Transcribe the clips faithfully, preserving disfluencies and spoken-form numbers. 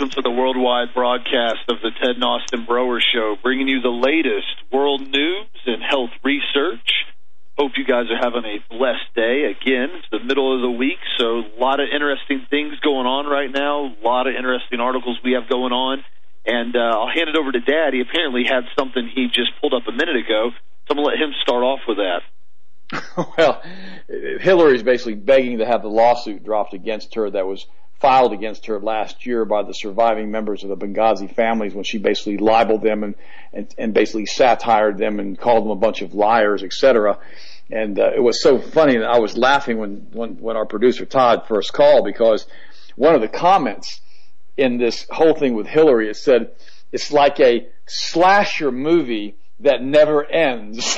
welcome to the worldwide broadcast of the Ted and Austin Broer Show, bringing you the latest world news and health research. Hope you guys are having a blessed day. Again, it's the middle of the week, so a lot of interesting things going on right now, a lot of interesting articles we have going on. And uh, I'll hand it over to Dad. He apparently had something he just pulled up a minute ago, so I'm going to let him start off with that. Well, Hillary's basically begging to have the lawsuit dropped against her that was filed against her last year by the surviving members of the Benghazi families when she basically libeled them and, and, and basically satired them and called them a bunch of liars, et cetera. And uh, it was so funny that I was laughing when, when, when our producer Todd first called, because one of the comments in this whole thing with Hillary, it said, it's like a slasher movie that never ends.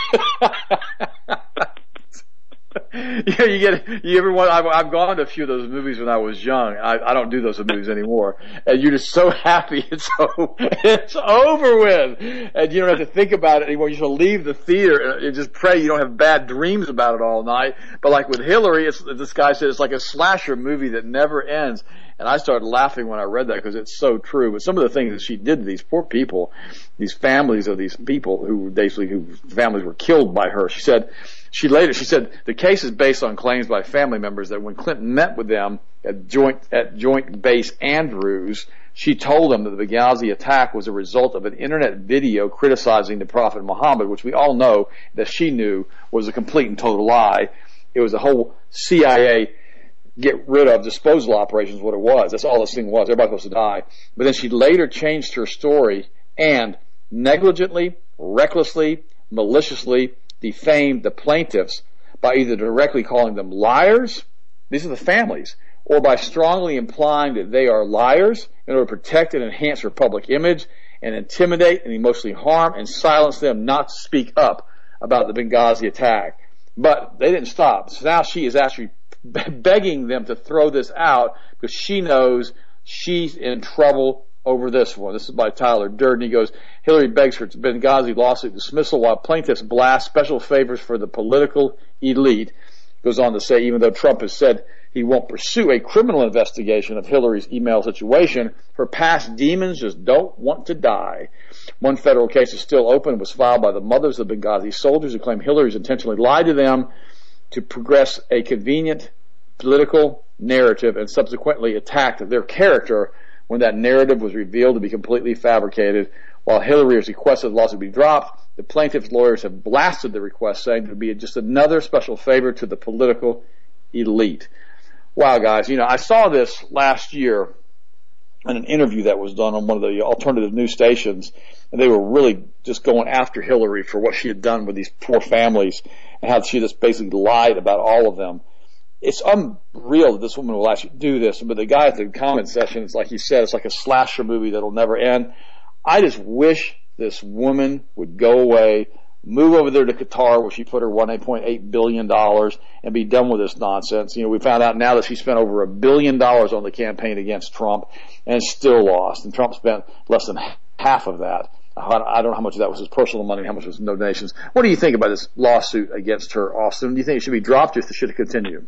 You know, you get, you ever want, I've, I've gone to a few of those movies when I was young. I, I don't do those movies anymore. And you're just so happy it's so, it's over with. And you don't have to think about it anymore. You just leave the theater and just pray you don't have bad dreams about it all night. But like with Hillary, it's, this guy said it's like a slasher movie that never ends. And I started laughing when I read that because it's so true. But some of the things that she did to these poor people, these families of these people who basically, whose families were killed by her, she said, She later, she said, the case is based on claims by family members that when Clinton met with them at joint, at Joint Base Andrews, she told them that the Benghazi attack was a result of an internet video criticizing the Prophet Muhammad, which we all know that she knew was a complete and total lie. It was a whole C I A get rid of disposal operations, what it was. That's all this thing was. Everybody was supposed to die. But then she later changed her story and negligently, recklessly, maliciously defamed the plaintiffs by either directly calling them liars, these are the families, or by strongly implying that they are liars in order to protect and enhance her public image and intimidate and emotionally harm and silence them not to speak up about the Benghazi attack. But they didn't stop. So now she is actually begging them to throw this out because she knows she's in trouble over this one. This is by Tyler Durden. He goes, Hillary begs for Benghazi lawsuit dismissal while plaintiffs blast special favors for the political elite. Goes on to say, even though Trump has said he won't pursue a criminal investigation of Hillary's email situation, her past demons just don't want to die. One federal case is still open. It was filed by the mothers of Benghazi soldiers who claim Hillary's intentionally lied to them to progress a convenient political narrative and subsequently attacked their character when that narrative was revealed to be completely fabricated. While Hillary has requested the lawsuit be dropped, the plaintiff's lawyers have blasted the request, saying it would be just another special favor to the political elite. Wow, guys, you know, I saw this last year in an interview that was done on one of the alternative news stations, and they were really just going after Hillary for what she had done with these poor families and how she just basically lied about all of them. It's unreal that this woman will actually do this, but the guy at the comment section, it's like he said, it's like a slasher movie that'll never end. I just wish this woman would go away, move over there to Qatar where she put her one point eight billion dollars and be done with this nonsense. You know, we found out now that she spent over a billion dollars on the campaign against Trump and still lost, and Trump spent less than half of that. I don't know how much of that was his personal money and how much was donations. What do you think about this lawsuit against her, Austin? Do you think it should be dropped or should it continue?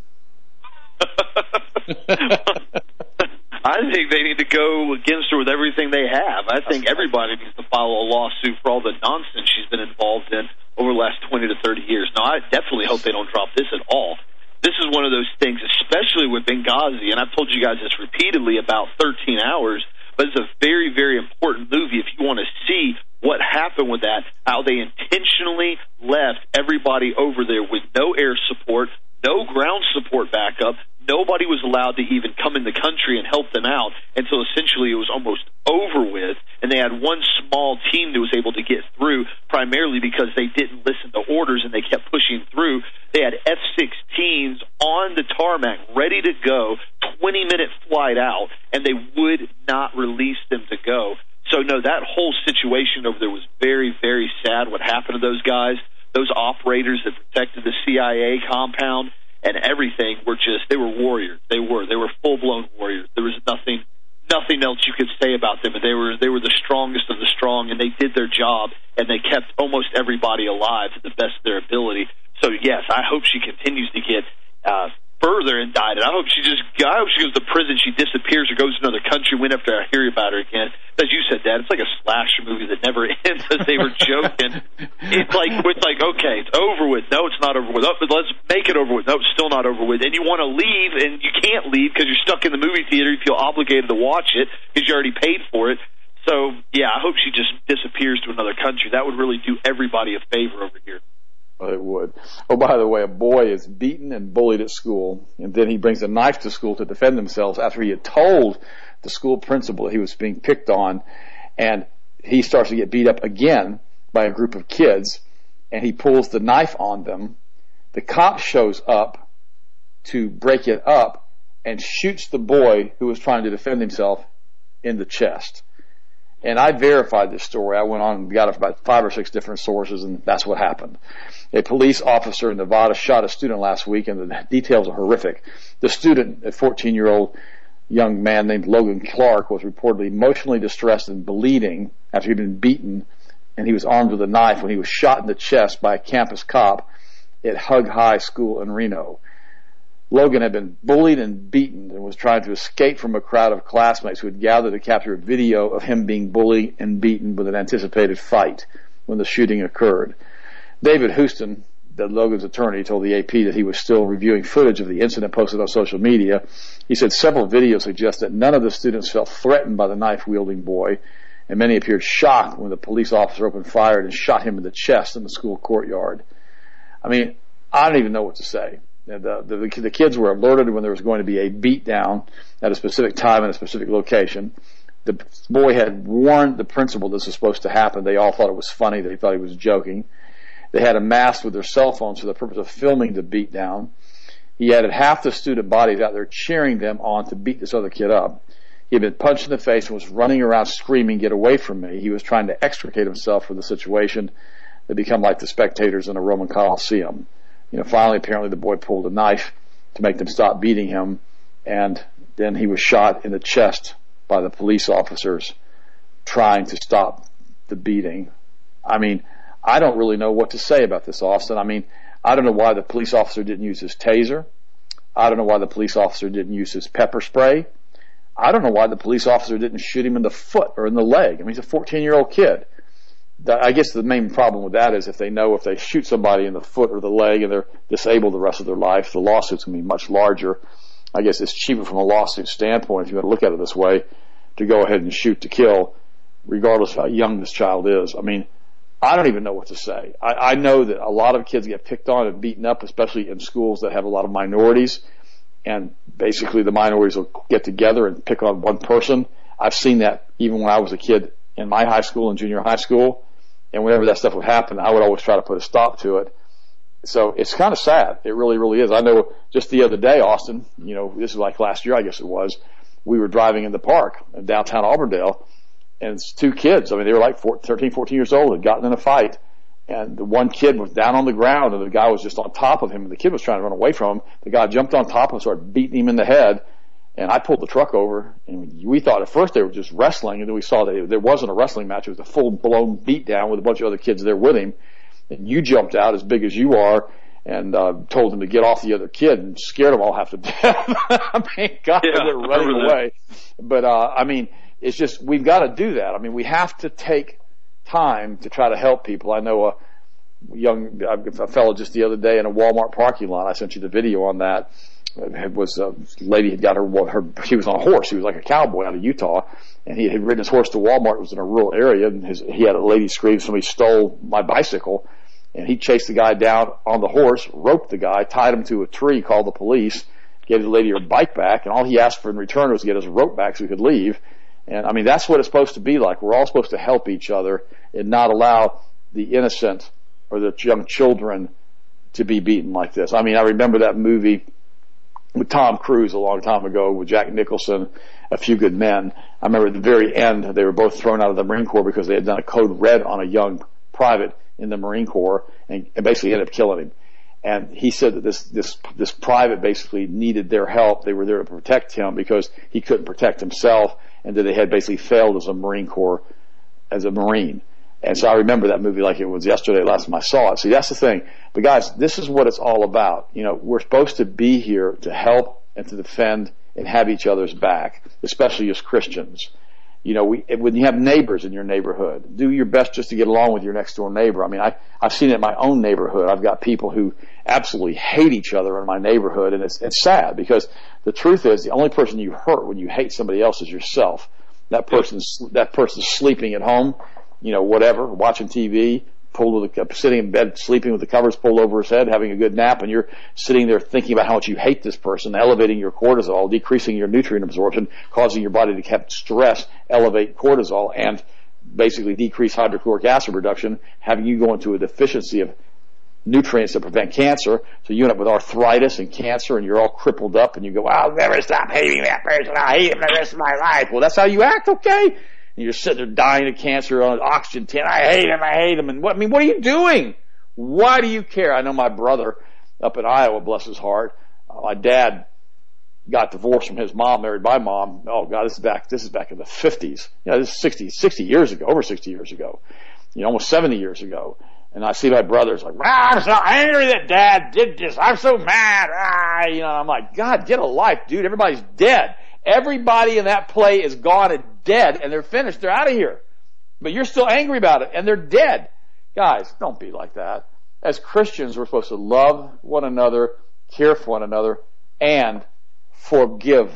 I think they need to go against her with everything they have. I think everybody needs to file a lawsuit for all the nonsense she's been involved in over the last twenty to thirty years. Now, I definitely hope they don't drop this at all. This is one of those things, especially with Benghazi, and I've told you guys this repeatedly about thirteen hours, but it's a very, very important movie if you want to see what happened with that, how they intentionally left everybody over there with no air support, no ground support backup. Nobody was allowed to even come in the country and help them out until essentially it was almost over with, and they had one small team that was able to get through primarily because they didn't listen to orders and they kept pushing through. They had F sixteens on the tarmac ready to go, twenty-minute flight out, and they would not release them to go. So, no, that whole situation over there was very, very sad what happened to those guys. Those operators that protected the C I A compound and everything were just, they were warriors. They were. They were full-blown warriors. There was nothing nothing else you could say about them. And they were they were the strongest of the strong, and they did their job, and they kept almost everybody alive to the best of their ability. So, yes, I hope she continues to get uh, further indicted. I hope she just, I hope she goes to prison, she disappears or goes to another country when after I hear about her again. As you said, Dad, it's like a slasher movie that never ends, as they were joking. It's like, it's like, okay, it's over with. No, it's not over with. Oh, but let's make it over with. No, it's still not over with. And you want to leave, and you can't leave because you're stuck in the movie theater. You feel obligated to watch it because you already paid for it. So, yeah, I hope she just disappears to another country. That would really do everybody a favor over here. Oh, it would. Oh, by the way, a boy is beaten and bullied at school, and then he brings a knife to school to defend himself after he had told the school principal that he was being picked on, and he starts to get beat up again by a group of kids, and he pulls the knife on them. The cop shows up to break it up and shoots the boy who was trying to defend himself in the chest. And I verified this story. I went on and got about five or six different sources, and that's what happened. A police officer in Nevada shot a student last week, and the details are horrific. The student, a fourteen-year-old young man named Logan Clark, was reportedly emotionally distressed and bleeding after he'd been beaten, and he was armed with a knife when he was shot in the chest by a campus cop at Hug High School in Reno. Logan had been bullied and beaten and was trying to escape from a crowd of classmates who had gathered to capture a video of him being bullied and beaten with an anticipated fight when the shooting occurred. David Houston, the Logan's attorney, told the A P that he was still reviewing footage of the incident posted on social media. He said several videos suggest that none of the students felt threatened by the knife-wielding boy, and many appeared shocked when the police officer opened fire and shot him in the chest in the school courtyard. I mean, I don't even know what to say. The, the, the kids were alerted when there was going to be a beat down at a specific time and a specific location. The boy had warned the principal this was supposed to happen. They all thought it was funny. They thought he was joking. They had him masked with their cell phones for the purpose of filming the beat down. He had half the student bodies out there cheering them on to beat this other kid up. He had been punched in the face and was running around screaming, "Get away from me." He was trying to extricate himself from the situation that become like the spectators in a Roman Colosseum. You know, finally, apparently the boy pulled a knife to make them stop beating him, and then he was shot in the chest by the police officers trying to stop the beating. I mean, I don't really know what to say about this, Austin. I mean, I don't know why the police officer didn't use his taser. I don't know why the police officer didn't use his pepper spray. I don't know why the police officer didn't shoot him in the foot or in the leg. I mean, he's a fourteen-year-old kid. I guess the main problem with that is if they know if they shoot somebody in the foot or the leg and they're disabled the rest of their life, the lawsuit's going to be much larger. I guess it's cheaper from a lawsuit standpoint, if you want to look at it this way, to go ahead and shoot to kill, regardless of how young this child is. I mean, I don't even know what to say. I, I know that a lot of kids get picked on and beaten up, especially in schools that have a lot of minorities, and basically the minorities will get together and pick on one person. I've seen that even when I was a kid in my high school and junior high school. And whenever that stuff would happen, I would always try to put a stop to it. So it's kind of sad. It really, really is. I know just the other day, Austin, you know, this is like last year, I guess it was, we were driving in the park in downtown Auburndale, and it's two kids. I mean, they were like thirteen, fourteen years old, had gotten in a fight. And the one kid was down on the ground, and the guy was just on top of him, and the kid was trying to run away from him. The guy jumped on top of him and started beating him in the head. And I pulled the truck over, and we thought at first they were just wrestling, and then we saw that there wasn't a wrestling match. It was a full-blown beatdown with a bunch of other kids there with him. And you jumped out as big as you are and uh, told them to get off the other kid and scared them all half to death. I mean, God, yeah, they're running away. But, uh, I mean, it's just we've got to do that. I mean, we have to take time to try to help people. I know a young a fellow just the other day in a Walmart parking lot. I sent you the video on that. It was a lady had got her, her, she was on a horse. He was like a cowboy out of Utah, and he had ridden his horse to Walmart. It was in a rural area, and his, he had a lady scream, somebody stole my bicycle, and he chased the guy down on the horse, roped the guy, tied him to a tree, called the police, gave the lady her bike back, and all he asked for in return was to get his rope back so he could leave. And I mean, that's what it's supposed to be like. We're all supposed to help each other and not allow the innocent or the young children to be beaten like this. I mean, I remember that movie with Tom Cruise a long time ago with Jack Nicholson, A Few Good Men. I remember at the very end, they were both thrown out of the Marine Corps because they had done a code red on a young private in the Marine Corps and, and basically ended up killing him. And he said that this, this, this private basically needed their help. They were there to protect him because he couldn't protect himself, and that they had basically failed as a Marine Corps, as a Marine. And so I remember that movie like it was yesterday, last time I saw it. See, that's the thing. But guys, this is what it's all about. You know, we're supposed to be here to help and to defend and have each other's back, especially as Christians. You know, we, when you have neighbors in your neighborhood, do your best just to get along with your next door neighbor. I mean, I, I've seen it in my own neighborhood. I've got people who absolutely hate each other in my neighborhood, and it's, it's sad because the truth is the only person you hurt when you hate somebody else is yourself. That person's, that person's sleeping at home, you know, whatever, watching T V, pulled with the, sitting in bed, sleeping with the covers pulled over his head, having a good nap, and you're sitting there thinking about how much you hate this person, elevating your cortisol, decreasing your nutrient absorption, causing your body to have stress, elevate cortisol, and basically decrease hydrochloric acid production, having you go into a deficiency of nutrients that prevent cancer, so you end up with arthritis and cancer, and you're all crippled up, and you go, I'll never stop hating that person, I'll hate him the rest of my life. Well, that's how you act, okay? And you're sitting there dying of cancer on an oxygen tent. I hate him. I hate him. And what, I mean, what are you doing? Why do you care? I know my brother up in Iowa, bless his heart. Uh, my dad got divorced from his mom, married my mom. Oh God, this is back, this is back in the fifties. You know, this is sixty, sixty years ago, over sixty years ago. You know, almost seventy years ago. And I see my brother's like, ah, I'm so angry that dad did this. I'm so mad. Ah, you know, I'm like, God, get a life, dude. Everybody's dead. Everybody in that play is gone and dead, and they're finished. They're out of here. But you're still angry about it, and they're dead. Guys, don't be like that. As Christians, we're supposed to love one another, care for one another, and forgive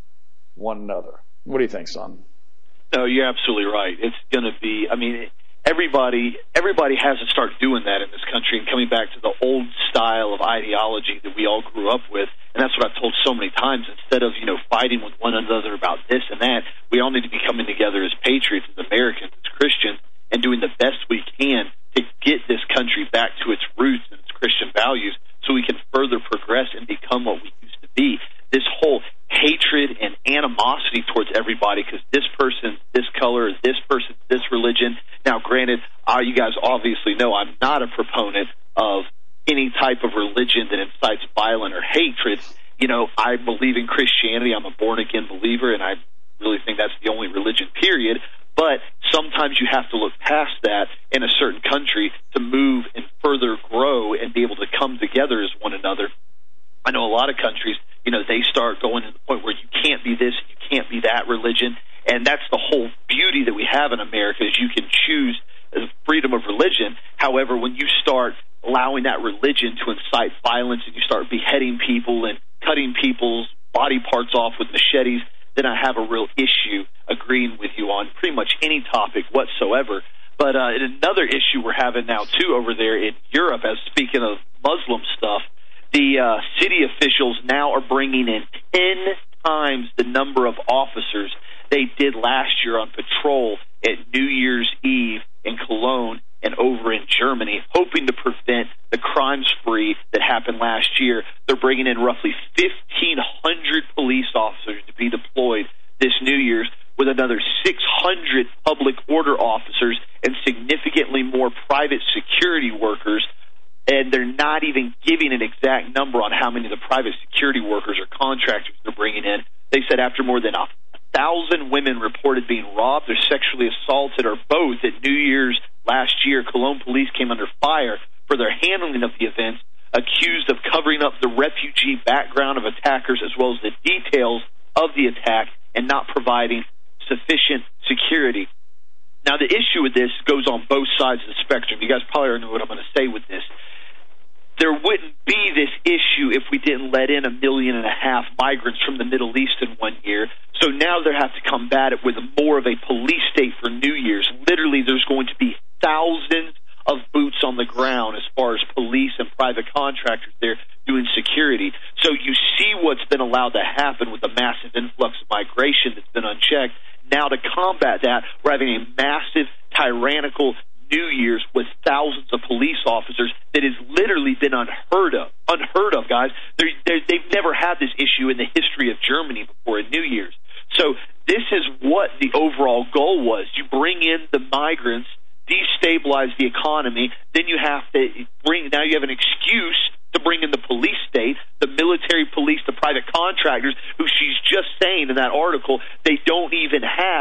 one another. What do you think, son? No, you're absolutely right. It's going to be, I mean, everybody everybody has to start doing that in this country and coming back to the old style of ideology that we all grew up with. And that's what I've told so many times. Instead of, you know, fighting with one another about this and that, we all need to be coming together as patriots, as Americans, as Christians, and doing the best we can to get this country back to its roots and its Christian values so we can further progress and become what we used to be. This whole hatred and animosity towards everybody because this person's this color, this person's this religion. Now, granted, uh, you guys obviously know I'm not a proponent of any type of religion that incites violence or hatred. You know, I believe in Christianity. I'm a born-again believer, and I really think that's the only religion, period. But sometimes you have to look past that in a certain country to move and further grow and be able to come together as one another. I know a lot of countries, you know, they start going to the point where you can't be this, you can't be that religion, and that's the whole beauty that we have in America is you can choose freedom of religion. However, when you start allowing that religion to incite violence and you start beheading people and cutting people's body parts off with machetes, then I have a real issue agreeing with you on pretty much any topic whatsoever. But uh, another issue we're having now, too, over there in Europe, as speaking of Muslim stuff, the uh, city officials now are bringing in ten times the number of officers they did last year on patrol at New Year's Eve in Cologne and over in Germany, hoping to prevent the crime spree that happened last year. They're bringing in roughly fifteen hundred police officers to be deployed this New Year's, with another six hundred public order officers and significantly more private security workers. And they're not even giving an exact number on how many of the private security workers or contractors they're bringing in. They said after more than a thousand women reported being robbed or sexually assaulted or both at New Year's last year, Cologne police came under fire for their handling of the events, accused of covering up the refugee background of attackers as well as the details of the attack and not providing sufficient security. Now, the issue with this goes on both sides of the spectrum. You guys probably already know what I'm going to say with this. There wouldn't be this issue if we didn't let in a million and a half migrants from the Middle East in one year. So now they have to combat it with more of a police state for New Year's. Literally, there's going to be thousands of boots on the ground as far as police and private contractors there doing security. So you see what's been allowed to happen with the massive influx of migration that's been unchecked. Now to combat that, we're having a massive, tyrannical New Year's with thousands of police officers that has literally been unheard of. Unheard of, guys. They're, they're, they've never had this issue in the history of Germany before in New Year's. So this is what the overall goal was. You bring in the migrants, destabilize the economy, then you have to bring, now you have an excuse to bring in the police state, the military police, the private contractors, who she's just saying in that article, they don't even have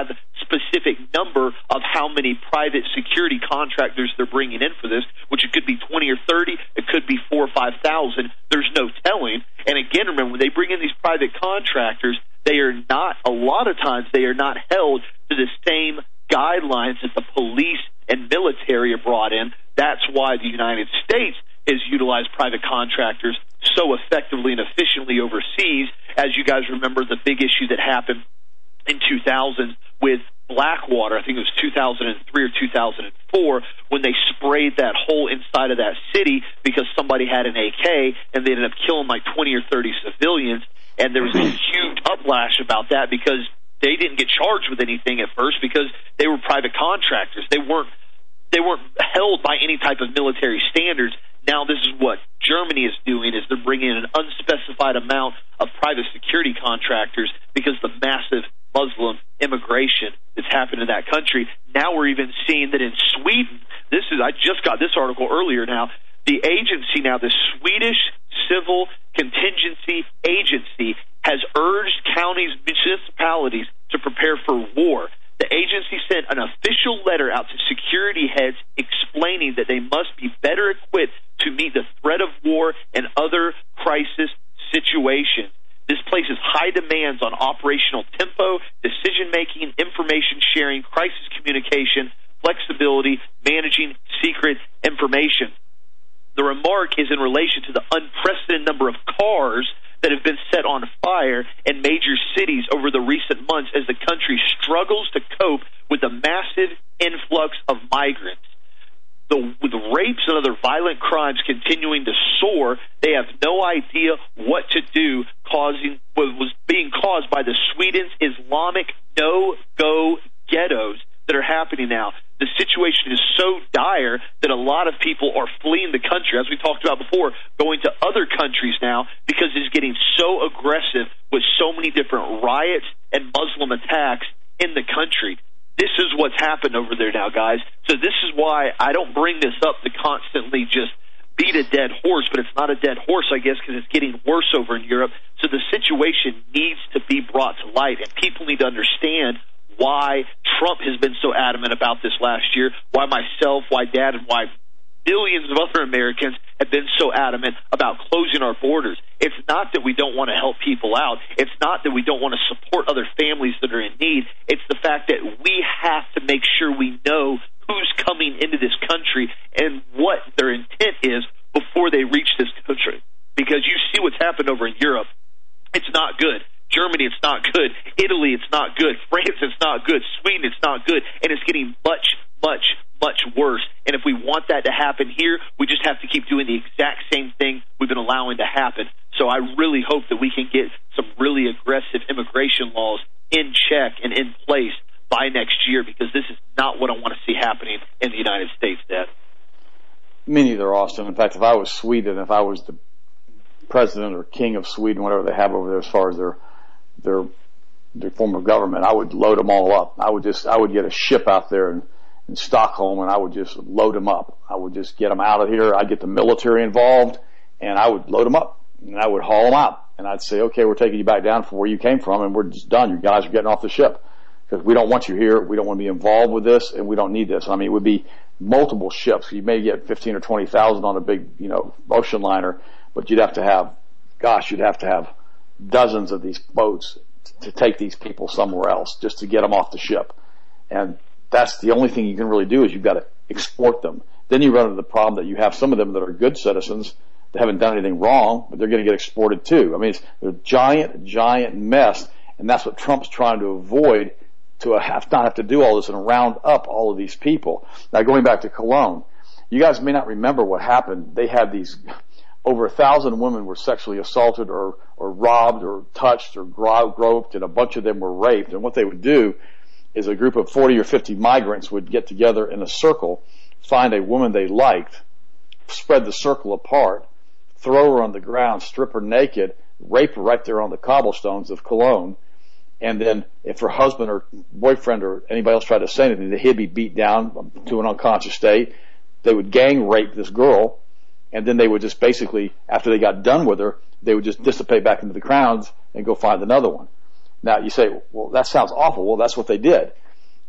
specific number of how many private security contractors they're bringing in for this, which it could be twenty or thirty, it could be four or five thousand. There's no telling. And again, remember, when they bring in these private contractors, they are not, a lot of times, they are not held to the same guidelines that the police and military are brought in. That's why the United States has utilized private contractors so effectively and efficiently overseas. As you guys remember, the big issue that happened in two thousand with Blackwater, I think it was two thousand three or two thousand four, when they sprayed that whole inside of that city because somebody had an A K and they ended up killing like twenty or thirty civilians. And there was a huge uplash about that because they didn't get charged with anything at first because they were private contractors. They weren't they weren't held by any type of military standards. Now this is what Germany is doing, is they're bringing in an unspecified amount of private security contractors because the massive Muslim immigration that's happened in that country. Now we're even seeing that in Sweden. This is I just got this article earlier now. The agency now, the Swedish Civil Contingency Agency, has urged counties, municipalities to prepare for war. The agency sent an official letter out to security heads explaining that they must be better equipped to meet the threat of war and other crisis situations. This places high demands on operational tempo, decision-making, information sharing, crisis communication, flexibility, managing secret information. The remark is in relation to the unprecedented number of cars that have been set on fire in major cities over the recent months as the country struggles to cope with the massive influx of migrants. The, with rapes and other violent crimes continuing to soar, they have no idea what to do, causing what was being caused by the Sweden's Islamic no-go ghettos that are happening now. The situation is so dire that a lot of people are fleeing the country, as we talked about before, going to other countries now because it's getting so aggressive with so many different riots and Muslim attacks in the country. This is what's happened over there now, guys. So this is why I don't bring this up to constantly just beat a dead horse, but it's not a dead horse, I guess, because it's getting worse over in Europe. So the situation needs to be brought to light, and people need to understand why Trump has been so adamant about this last year, why myself, why Dad, and why billions of other Americans have been so adamant about closing our borders. It's not that we don't want to help people out. It's not that we don't want to support other families that are in need. It's the fact that we have to make sure we know who's coming into this country and what their intent is before they reach this country. Because you see what's happened over in Europe. It's not good. Germany, it's not good. Italy, it's not good. France, it's not good. Sweden, it's not good. And it's getting much, much, much worse. And if we want that to happen here, we just have to keep doing the exact same thing we've been allowing to happen. So I really hope that we can get some really aggressive immigration laws in check and in place by next year, because this is not what I want to see happening in the United States, Dad. Me neither, Austin. In fact, if I was Sweden, if I was the president or king of Sweden, whatever they have over there as far as their their their form of government, I would load them all up. I would just I would get a ship out there in, in Stockholm, and I would just load them up. I would just get them out of here. I'd get the military involved, and I would load them up, and I would haul them out, and I'd say, okay, we're taking you back down from where you came from, and we're just done. You guys are getting off the ship because we don't want you here. We don't want to be involved with this, and we don't need this. I mean, it would be multiple ships. You may get fifteen or twenty thousand on a big, you know, ocean liner, but you'd have to have, gosh, you'd have to have dozens of these boats to take these people somewhere else just to get them off the ship. And that's the only thing you can really do, is you've got to export them. Then you run into the problem that you have some of them that are good citizens that haven't done anything wrong, but they're going to get exported too. I mean, it's a giant, giant mess, and that's what Trump's trying to avoid, to have not have to do all this and round up all of these people. Now, going back to Cologne, you guys may not remember what happened. They had these, over a thousand women were sexually assaulted or, or robbed or touched or groped, and a bunch of them were raped. And what they would do is a group of forty or fifty migrants would get together in a circle, find a woman they liked, spread the circle apart, throw her on the ground, strip her naked, rape her right there on the cobblestones of Cologne. And then if her husband or boyfriend or anybody else tried to say anything, he'd be beat down to an unconscious state. They would gang rape this girl, and then they would just basically, after they got done with her, they would just dissipate back into the crowds and go find another one. Now, you say, well, that sounds awful. Well, that's what they did.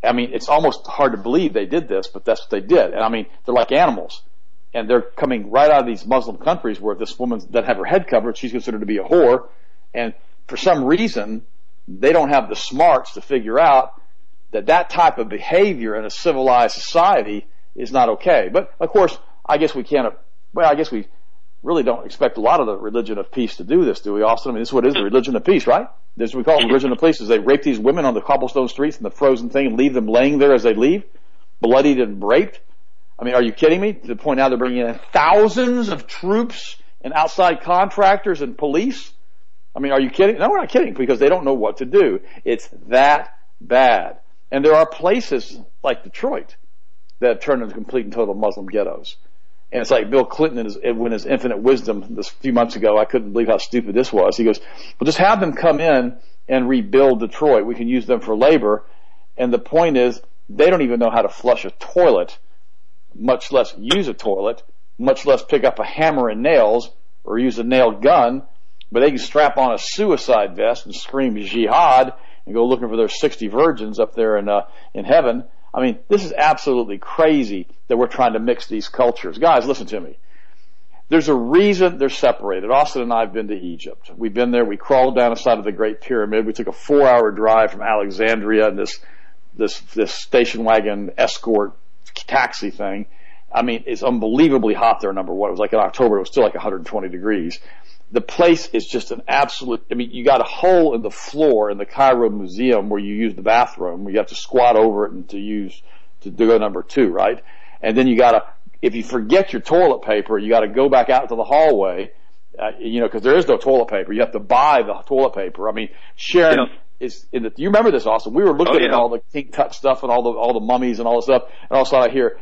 I mean, it's almost hard to believe they did this, but that's what they did. And I mean, they're like animals. And they're coming right out of these Muslim countries where this woman doesn't have her head covered, she's considered to be a whore. And for some reason, they don't have the smarts to figure out that that type of behavior in a civilized society is not okay. But of course, I guess we can't, well, I guess we really don't expect a lot of the religion of peace to do this, do we, Austin? I mean, this is what it is, the religion of peace, right? This is what we call it, religion of peace, is they rape these women on the cobblestone streets and the frozen thing and leave them laying there as they leave, bloodied and raped. I mean, are you kidding me? To the point now they're bringing in thousands of troops and outside contractors and police? I mean, are you kidding? No, we're not kidding, because they don't know what to do. It's that bad. And there are places like Detroit that have turned into complete and total Muslim ghettos. And it's like Bill Clinton, in his, in his infinite wisdom this few months ago, I couldn't believe how stupid this was. He goes, well, just have them come in and rebuild Detroit. We can use them for labor. And the point is, they don't even know how to flush a toilet, much less use a toilet, much less pick up a hammer and nails or use a nail gun, but they can strap on a suicide vest and scream jihad and go looking for their sixty virgins up there in, uh, in heaven. I mean, this is absolutely crazy that we're trying to mix these cultures. Guys, listen to me. There's a reason they're separated. Austin and I have been to Egypt. We've been there. We crawled down the side of the Great Pyramid. We took a four-hour drive from Alexandria in this, this, this station wagon escort taxi thing. I mean, it's unbelievably hot there, number one. It was like in October. It was still like one hundred twenty degrees. The place is just an absolute, I mean, you got a hole in the floor in the Cairo Museum where you use the bathroom, where you have to squat over it and to use, to go number two, right? And then you gotta, if you forget your toilet paper, you gotta go back out to the hallway, uh, you know, cause there is no toilet paper. You have to buy the toilet paper. I mean, Sharon yeah. is in the, you remember this, Austin? We were looking oh, yeah. at all the King Tut stuff and all the, all the mummies and all the stuff, and all of a sudden I hear,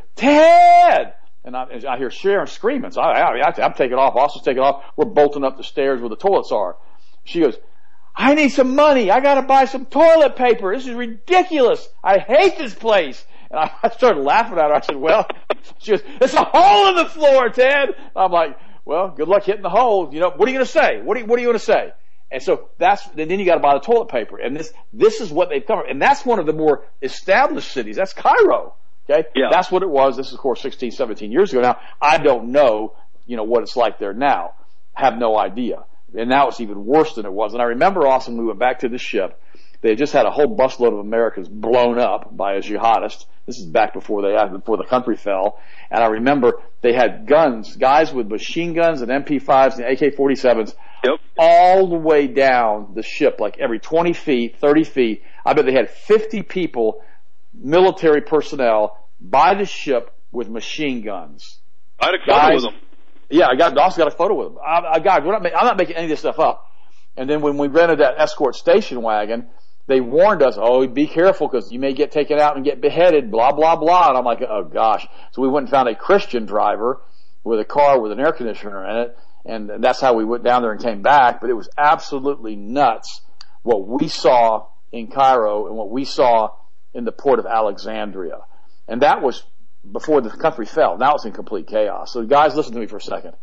Ted! And I, I hear Sharon screaming. So I, I, I'm taking off. Austin's taking off. We're bolting up the stairs where the toilets are. She goes, I need some money. I got to buy some toilet paper. This is ridiculous. I hate this place. And I, I started laughing at her. I said, well, she goes, there's a hole in the floor, Ted. And I'm like, well, good luck hitting the hole. You know, what are you going to say? What are you, what are you going to say? And so that's, and then you got to buy the toilet paper. And this, this is what they've covered. And that's one of the more established cities. That's Cairo. Okay? Yeah. That's what it was. This is, of course, sixteen, seventeen years ago now. I don't know, you know, what it's like there now. I have no idea. And now it's even worse than it was. And I remember, Austin, we went back to the ship. They had just had a whole busload of Americans blown up by a jihadist. This is back before they, before the country fell. And I remember they had guns, guys with machine guns and M P fives and A K forty-sevens yep. all the way down the ship, like every twenty feet, thirty feet. I bet they had fifty people, military personnel, by the ship with machine guns. I had a photo guys, with them. Yeah, I got, also got a photo with them. I, I, guys, we're not, I'm not making any of this stuff up. And then when we rented that escort station wagon, they warned us, oh, be careful because you may get taken out and get beheaded, blah, blah, blah. And I'm like, oh gosh. So we went and found a Christian driver with a car with an air conditioner in it. And that's how we went down there and came back. But it was absolutely nuts what we saw in Cairo and what we saw in the port of Alexandria. And that was before the country fell. Now it's in complete chaos. So guys, listen to me for a second.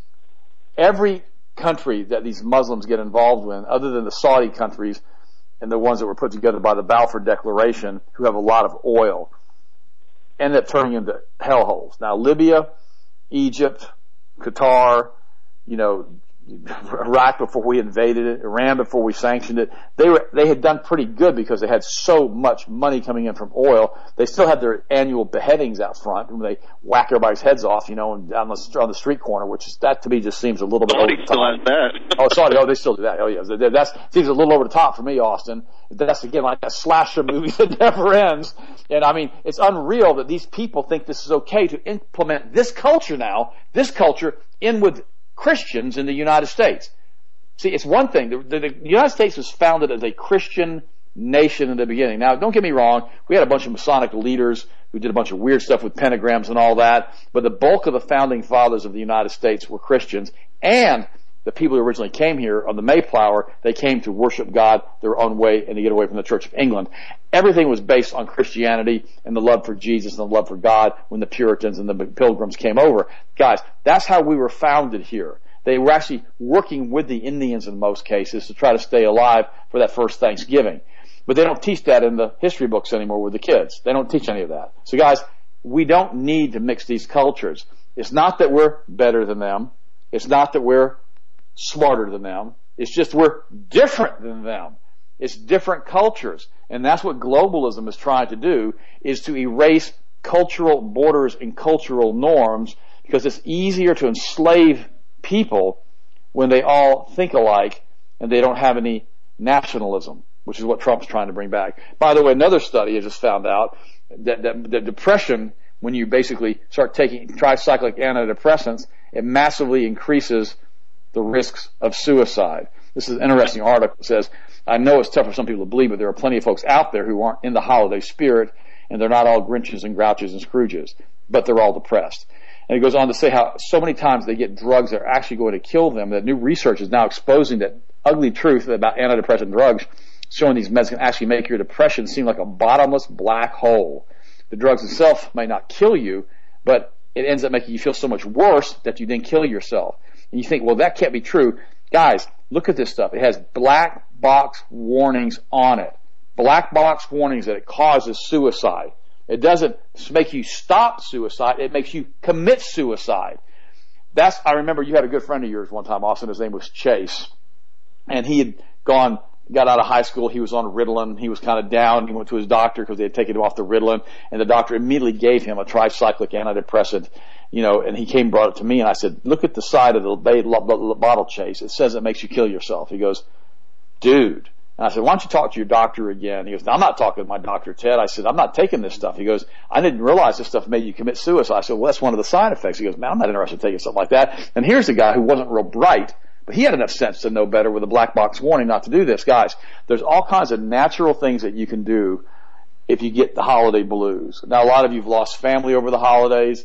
Every country that these Muslims get involved in, other than the Saudi countries and the ones that were put together by the Balfour Declaration, who have a lot of oil, end up turning into hellholes. Now Libya, Egypt, Qatar, you know, Iraq before we invaded it, Iran before we sanctioned it, they were, they had done pretty good because they had so much money coming in from oil. They still had their annual beheadings out front when they whack everybody's heads off, you know, and down the, on the street corner, which is, that to me just seems a little bit over the top. Still has that. Oh, sorry. Oh, they still do that. Oh, yeah. That seems a little over the top for me, Austin. That's again like a slasher movie that never ends. And I mean, it's unreal that these people think this is okay to implement this culture now, this culture in with Christians in the United States. See, it's one thing. The, the, the United States was founded as a Christian nation in the beginning. Now, don't get me wrong. We had a bunch of Masonic leaders who did a bunch of weird stuff with pentagrams and all that. But the bulk of the founding fathers of the United States were Christians. And the people who originally came here on the Mayflower, they came to worship God their own way and to get away from the Church of England. Everything was based on Christianity and the love for Jesus and the love for God when the Puritans and the Pilgrims came over. Guys, that's how we were founded here. They were actually working with the Indians in most cases to try to stay alive for that first Thanksgiving. But they don't teach that in the history books anymore with the kids. They don't teach any of that. So guys, we don't need to mix these cultures. It's not that we're better than them. It's not that we're smarter than them. It's just we're different than them. It's different cultures. And that's what globalism is trying to do, is to erase cultural borders and cultural norms, because it's easier to enslave people when they all think alike and they don't have any nationalism, which is what Trump's trying to bring back. By the way, another study I just found out that, that, that depression, when you basically start taking tricyclic antidepressants, it massively increases the risks of suicide. This is an interesting article. It says, I know it's tough for some people to believe, but there are plenty of folks out there who aren't in the holiday spirit, and they're not all Grinches and Grouches and Scrooges, but they're all depressed. And it goes on to say how so many times they get drugs that are actually going to kill them, that new research is now exposing that ugly truth about antidepressant drugs, showing these meds can actually make your depression seem like a bottomless black hole. The drugs themselves may not kill you, but it ends up making you feel so much worse that you then kill yourself. And you think, well, that can't be true. Guys, look at this stuff. It has black box warnings on it. Black box warnings that it causes suicide. It doesn't make you stop suicide. It makes you commit suicide. That's, I remember you had a good friend of yours one time, Austin. His name was Chase. And he had gone, got out of high school. He was on Ritalin. He was kind of down. He went to his doctor because they had taken him off the Ritalin. And the doctor immediately gave him a tricyclic antidepressant. You know, and he came and brought it to me, and I said, look at the side of the bottle, Chase. It says it makes you kill yourself. He goes, dude. And I said, why don't you talk to your doctor again? He goes, I'm not talking to my doctor, Ted. I said, I'm not taking this stuff. He goes, I didn't realize this stuff made you commit suicide. I said, well, that's one of the side effects. He goes, man, I'm not interested in taking something like that. And here's a guy who wasn't real bright, but he had enough sense to know better with a black box warning not to do this. Guys, there's all kinds of natural things that you can do if you get the holiday blues. Now, a lot of you have lost family over the holidays.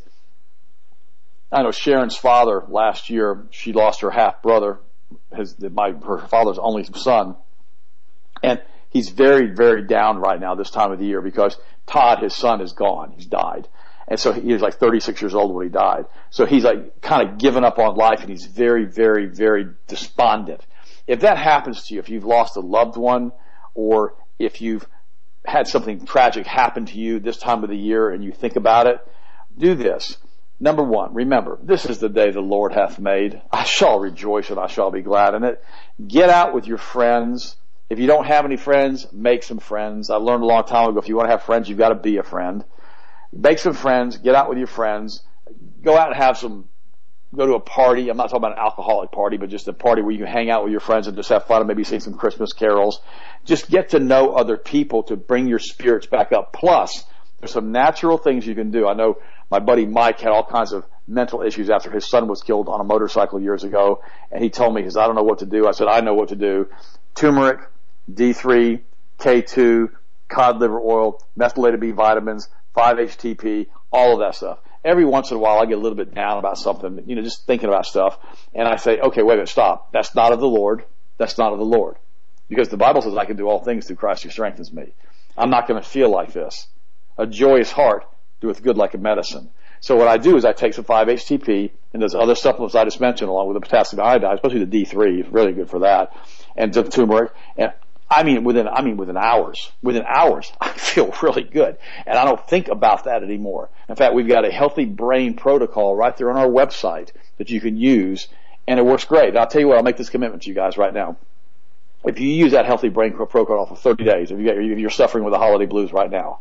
I know Sharon's father last year, she lost her half brother, his, my, her father's only son. And he's very, very down right now this time of the year because Todd, his son, is gone. He's died. And so he was like thirty-six years old when he died. So he's like kind of given up on life, and he's very, very, very despondent. If that happens to you, if you've lost a loved one, or if you've had something tragic happen to you this time of the year and you think about it, do this. Number one, remember, this is the day the Lord hath made. I shall rejoice and I shall be glad in it. Get out with your friends. If you don't have any friends, make some friends. I learned a long time ago, if you want to have friends, you've got to be a friend. Make some friends. Get out with your friends. Go out and have some, go to a party. I'm not talking about an alcoholic party, but just a party where you can hang out with your friends and just have fun and maybe sing some Christmas carols. Just get to know other people to bring your spirits back up. Plus, there's some natural things you can do. I know my buddy Mike had all kinds of mental issues after his son was killed on a motorcycle years ago, and he told me, he says, I don't know what to do. I said, I know what to do. Turmeric, D three, K two, cod liver oil, methylated B vitamins, five H T P, all of that stuff. Every once in a while I get a little bit down about something, you know, just thinking about stuff, and I say, okay, wait a minute, stop. That's not of the Lord. That's not of the Lord. Because the Bible says I can do all things through Christ who strengthens me. I'm not going to feel like this. A joyous heart doeth good like a medicine. So what I do is I take some five H T P and those other supplements I just mentioned, along with the potassium iodide, especially the D three, is really good for that, and the turmeric. And I mean, within I mean within hours, within hours, I feel really good, and I don't think about that anymore. In fact, we've got a healthy brain protocol right there on our website that you can use, and it works great. And I'll tell you what, I'll make this commitment to you guys right now. If you use that healthy brain protocol for thirty days, if you're suffering with the holiday blues right now,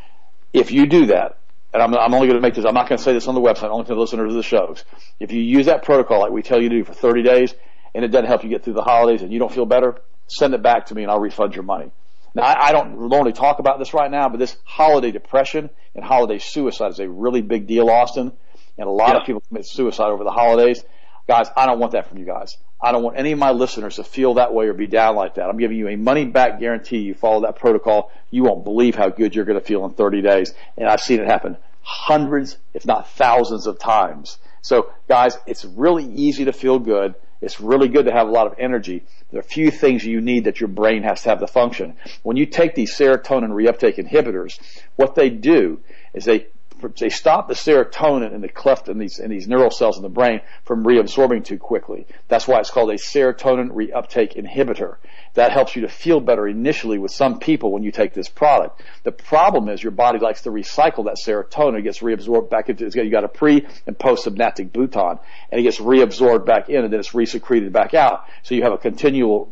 if you do that, and I'm, I'm only going to make this, I'm not going to say this on the website, only to the listeners of the shows. If you use that protocol like we tell you to do for thirty days, and it doesn't help you get through the holidays and you don't feel better, send it back to me and I'll refund your money. Now, I, I don't normally talk about this right now, but this holiday depression and holiday suicide is a really big deal, Austin, and a lot yeah. of people commit suicide over the holidays. Guys, I don't want that from you guys. I don't want any of my listeners to feel that way or be down like that. I'm giving you a money-back guarantee. You follow that protocol, you won't believe how good you're going to feel in thirty days. And I've seen it happen hundreds, if not thousands of times. So, guys, it's really easy to feel good. It's really good to have a lot of energy. There are a few things you need that your brain has to have to function. When you take these serotonin reuptake inhibitors, what they do is they they stop the serotonin in the cleft in these in these neural cells in the brain from reabsorbing too quickly. That's why it's called a serotonin reuptake inhibitor. That helps you to feel better initially with some people when you take this product. The problem is your body likes to recycle that serotonin. It gets reabsorbed back into, you got a pre and post synaptic bouton, and it gets reabsorbed back in, and then it's resecreted back out. So you have a continual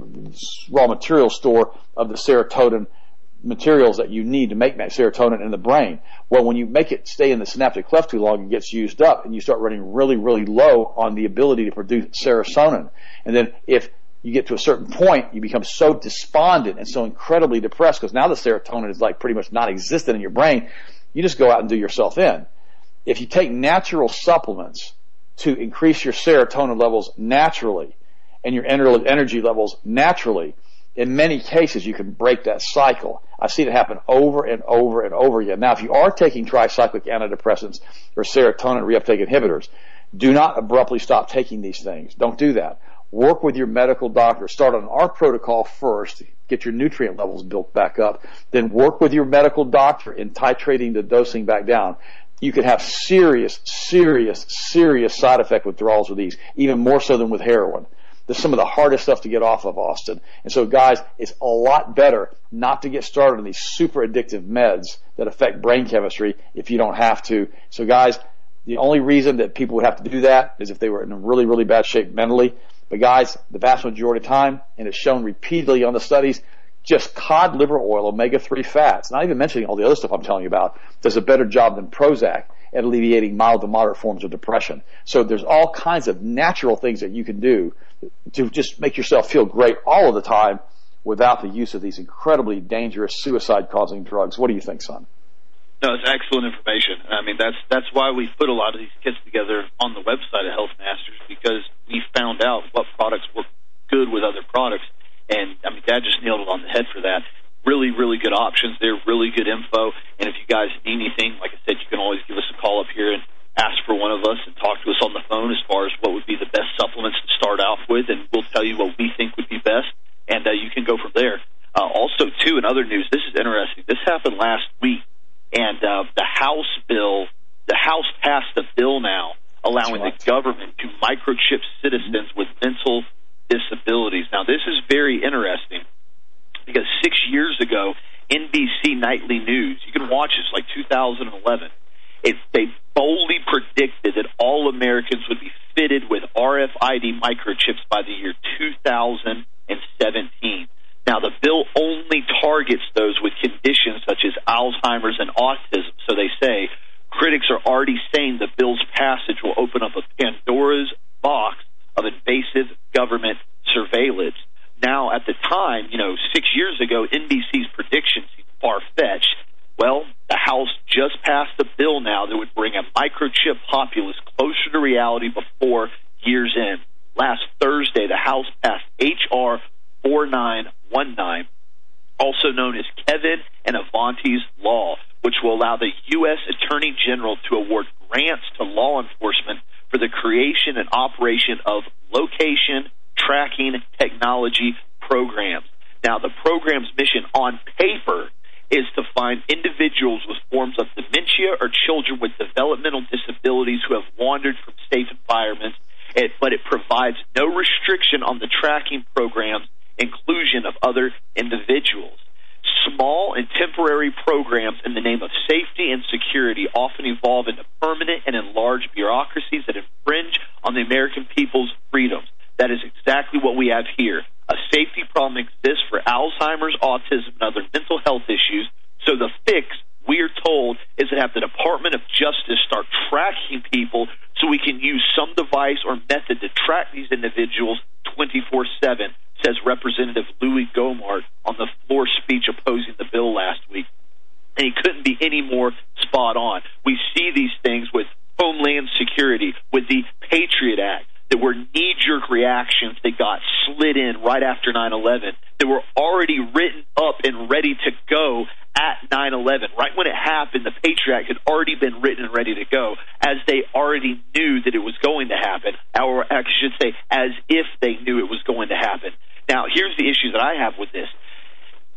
raw material store of the serotonin materials that you need to make that serotonin in the brain. Well, when you make it stay in the synaptic cleft too long, it gets used up, and you start running really, really low on the ability to produce serotonin. And then if you get to a certain point, you become so despondent and so incredibly depressed because now the serotonin is like pretty much non-existent in your brain, you just go out and do yourself in. If you take natural supplements to increase your serotonin levels naturally and your energy levels naturally, in many cases you can break that cycle. I've seen it happen over and over and over again. Now, if you are taking tricyclic antidepressants or serotonin reuptake inhibitors, do not abruptly stop taking these things. Don't do that. Work with your medical doctor. Start on our protocol first. Get your nutrient levels built back up. Then work with your medical doctor in titrating the dosing back down. You could have serious, serious, serious side effect withdrawals with these, even more so than with heroin. This is some of the hardest stuff to get off of, Austin. And so, guys, it's a lot better not to get started on these super addictive meds that affect brain chemistry if you don't have to. So, guys, the only reason that people would have to do that is if they were in really, really bad shape mentally. But guys, the vast majority of the time, and it's shown repeatedly on the studies, just cod liver oil, omega three fats, not even mentioning all the other stuff I'm telling you about, does a better job than Prozac at alleviating mild to moderate forms of depression. So there's all kinds of natural things that you can do to just make yourself feel great all of the time without the use of these incredibly dangerous suicide-causing drugs. What do you think, son? No, it's excellent information. I mean, that's that's why we put a lot of these kits together on the website of Health Masters, because we found out what products work good with other products. And, I mean, Dad just nailed it on the head for that. Really, really good options. They're really good info. And if you guys need anything, like I said, you can always give us a call up here and ask for one of us and talk to us on the phone as far as what would be the best supplements to start off with, and we'll tell you what we think would be best, and uh, you can go from there. Uh, also, too, in other news, this is interesting. This happened last week. And uh, the House bill, the House passed a bill now allowing the government to microchip citizens with mental disabilities. Now, this is very interesting because six years ago, N B C Nightly News, you can watch this, like two thousand eleven, it, they boldly predicted that all Americans would be fitted with R F I D microchips by the year two thousand seventeen. Now, the bill only targets those with conditions such as Alzheimer's and autism. So they say critics are already saying the bill's passage will open up a Pandora's box of invasive government surveillance. Now, at the time, you know, six years ago, N B C's prediction seemed far-fetched. Well, the House just passed a bill now that would bring a microchip populace closer to reality before year's end. Last Thursday, the House passed H R forty-nine nineteen, also known as Kevin and Avanti's Law, which will allow the U S Attorney General to award grants to law enforcement for the creation and operation of location tracking technology programs. Now, the program's mission on paper is to find individuals with forms of dementia or children with developmental disabilities who have wandered from safe environments, it, but it provides no restriction on the tracking program's inclusion of other individuals. Small and temporary programs in the name of safety and security often evolve into permanent and enlarged bureaucracies that infringe on the American people's freedoms. That is exactly what we have here. A safety problem exists for Alzheimer's, autism, and other mental health issues. So the fix, we are told, is to have the Department of Justice start tracking people so we can use some device or method to track these individuals twenty-four seven, says Representative Louis Gohmert on the floor speech opposing the bill last week. And he couldn't be any more spot on. We see these things with Homeland Security, with the Patriot Act, that were knee-jerk reactions that got slid in right after nine eleven, that were already written up and ready to go at nine eleven. Right when it happened, the Patriot Act had already been written and ready to go, as they already knew that it was going to happen, or I should say, as if they knew it was going to happen. Now, here's the issue that I have with this.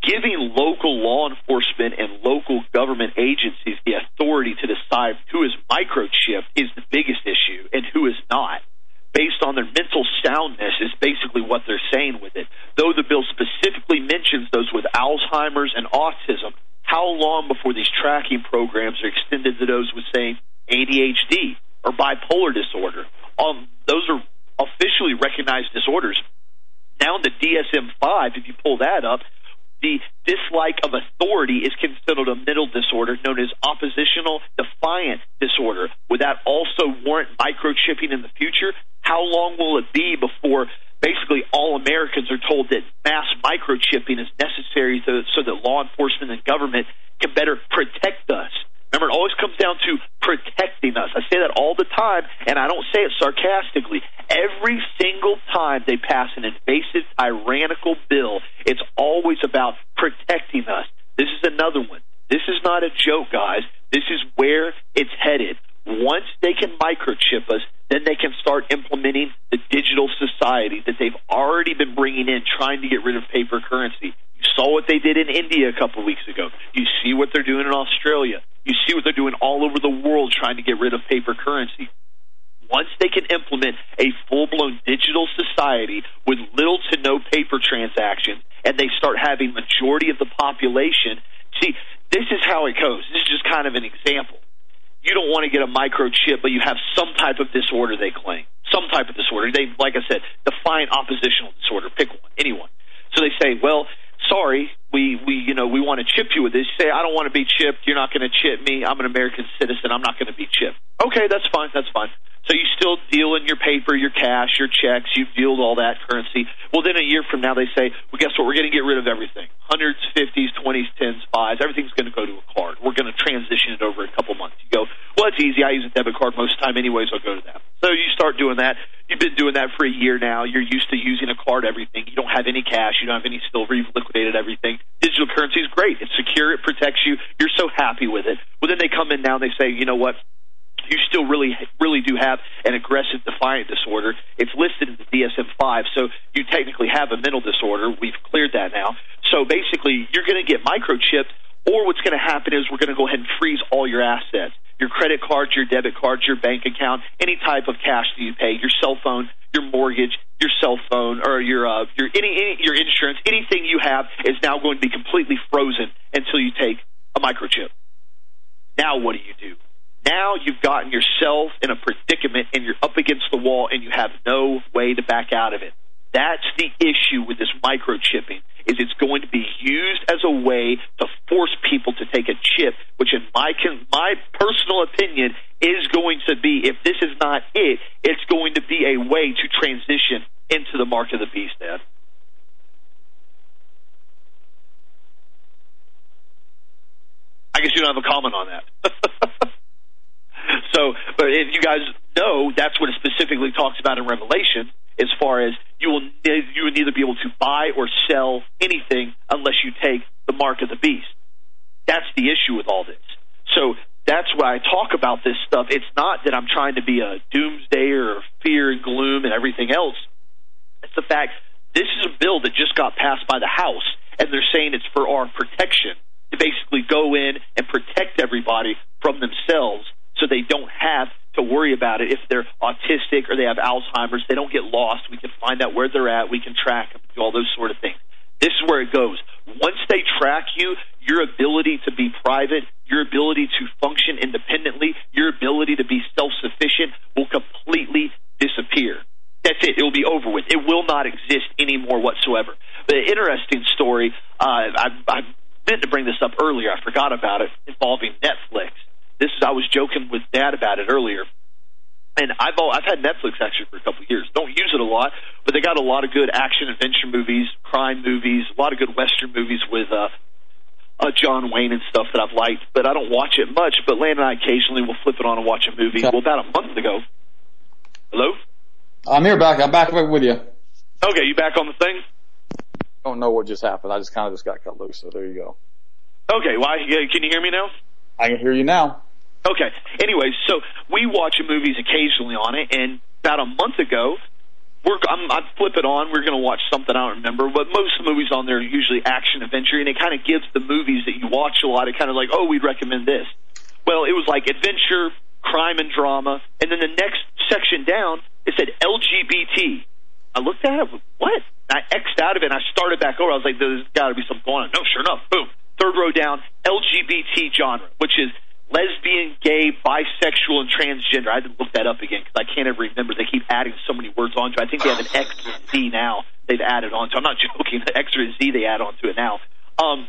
giving local law enforcement and local government agencies the authority to decide who is microchipped is the biggest issue and who is not, based on their mental soundness, is basically what they're saying with it. Though the bill specifically mentions those with Alzheimer's and autism, how long before these tracking programs are extended to those with, say, A D H D or bipolar disorder? Um, those are officially recognized disorders. Now in the D S M five, if you pull that up, the dislike of authority is considered a mental disorder known as oppositional defiant disorder. Would that also warrant microchipping in the future? How long will it be before basically all Americans are told that mass microchipping is necessary to, so that law enforcement and government can better protect us? Remember, it always comes down to protecting us. I say that all the time, and I don't say it sarcastically. Every single time they pass an invasive, tyrannical bill, it's always about protecting us. This is another one. This is not a joke, guys. This is where it's headed. Once they can microchip us, then they can start implementing the digital society that they've already been bringing in, trying to get rid of paper currency. You saw what they did in India a couple of weeks ago. You see what they're doing in Australia. You see what they're doing all over the world trying to get rid of paper currency. Once they can implement a full-blown digital society with little to no paper transactions, and they start having majority of the population, see, this is how it goes. This is just kind of an example. You don't want to get a microchip, but you have some type of disorder, they claim. Some type of disorder. They, like I said, define oppositional disorder. Pick one, anyone. So they say, well, sorry, we, we you know, we want to chip you with this. You say, I don't want to be chipped. You're not going to chip me. I'm an American citizen. I'm not going to be chipped. Okay, that's fine. That's fine. So you still deal in your paper, your cash, your checks. You've dealed all that currency. Well, then a year from now they say, well, guess what? We're going to get rid of everything. Hundreds, fifties, twenties, tens, fives. Everything's going to go to a card. We're going to transition it over a couple months. You go, well, it's easy. I use a debit card most of the time anyways. I'll go to that. So you start doing that. You've been doing that for a year now. You're used to using a card, everything. You don't have any cash. You don't have any silver. You've liquidated everything. Digital currency is great. It's secure. It protects you. You're so happy with it. Well, then they come in now and they say, you know what? You still really, really do have an aggressive defiant disorder. It's listed in the D S M five, so you technically have a mental disorder. We've cleared that now. So basically, you're going to get microchipped, or what's going to happen is we're going to go ahead and freeze all your assets. Your credit cards, your debit cards, your bank account, any type of cash that you pay, your cell phone, your mortgage, your cell phone, or your uh, your any, any your insurance, anything you have is now going to be completely frozen until you take a microchip. Now what do you do? Now you've gotten yourself in a predicament and you're up against the wall and you have no way to back out of it. That's the issue with this microchipping, is it's going to be used as a way to force people to take a chip, which in my my personal opinion is going to be, if this is not it, it's going to be a way to transition into the mark of the beast, Dad. I guess you don't have a comment on that. So, but if you guys know, that's what it specifically talks about in Revelation, as far as you will you will neither be able to buy or sell anything unless you take the mark of the beast. That's the issue with all this. So that's why I talk about this stuff. It's not that I'm trying to be a doomsdayer or fear and gloom and everything else. It's the fact this is a bill that just got passed by the House, and they're saying it's for our protection, to basically go in and protect everybody from themselves, so they don't have to worry about it. If they're autistic or they have Alzheimer's, they don't get lost. We can find out where they're at. We can track them, do all those sort of things. This is where it goes. Once they track you, your ability to be private, your ability to function independently, your ability to be self-sufficient will completely disappear. That's it. It will be over with. It will not exist anymore whatsoever. The interesting story, uh, I, I meant to bring this up earlier. I forgot about it, involving Netflix. This is, I was joking with Dad about it earlier, and I've all, I've had Netflix actually for a couple of years. Don't use it a lot, but they got a lot of good action adventure movies, crime movies, a lot of good Western movies with uh, uh, John Wayne and stuff that I've liked. But I don't watch it much. But Lan and I occasionally will flip it on and watch a movie. Well, about a month ago. Hello? I'm here back. I'm back with you. Okay, you back on the thing? I don't know what just happened. I just kind of just got cut loose. So there you go. Okay, well, can you hear me now? I can hear you now. Okay. Anyway, so we watch movies occasionally on it, and about a month ago, we're, I'm, I flip it on. We're going to watch something I don't remember, but most of the movies on there are usually action adventure, and it kind of gives the movies that you watch a lot. It kind of like, oh, we'd recommend this. Well, it was like adventure, crime, and drama, and then the next section down it said L G B T. I looked at it. What? I X'd out of it, and I started back over. I was like, there's got to be something going on. No, sure enough, boom. Third row down, L G B T genre, which is lesbian, gay, bisexual, and transgender. I had to look that up again because I can't ever remember. They keep adding so many words onto it. I think they have an X or Z now they've added onto. I'm not joking. The X or Z they add onto it now. Um,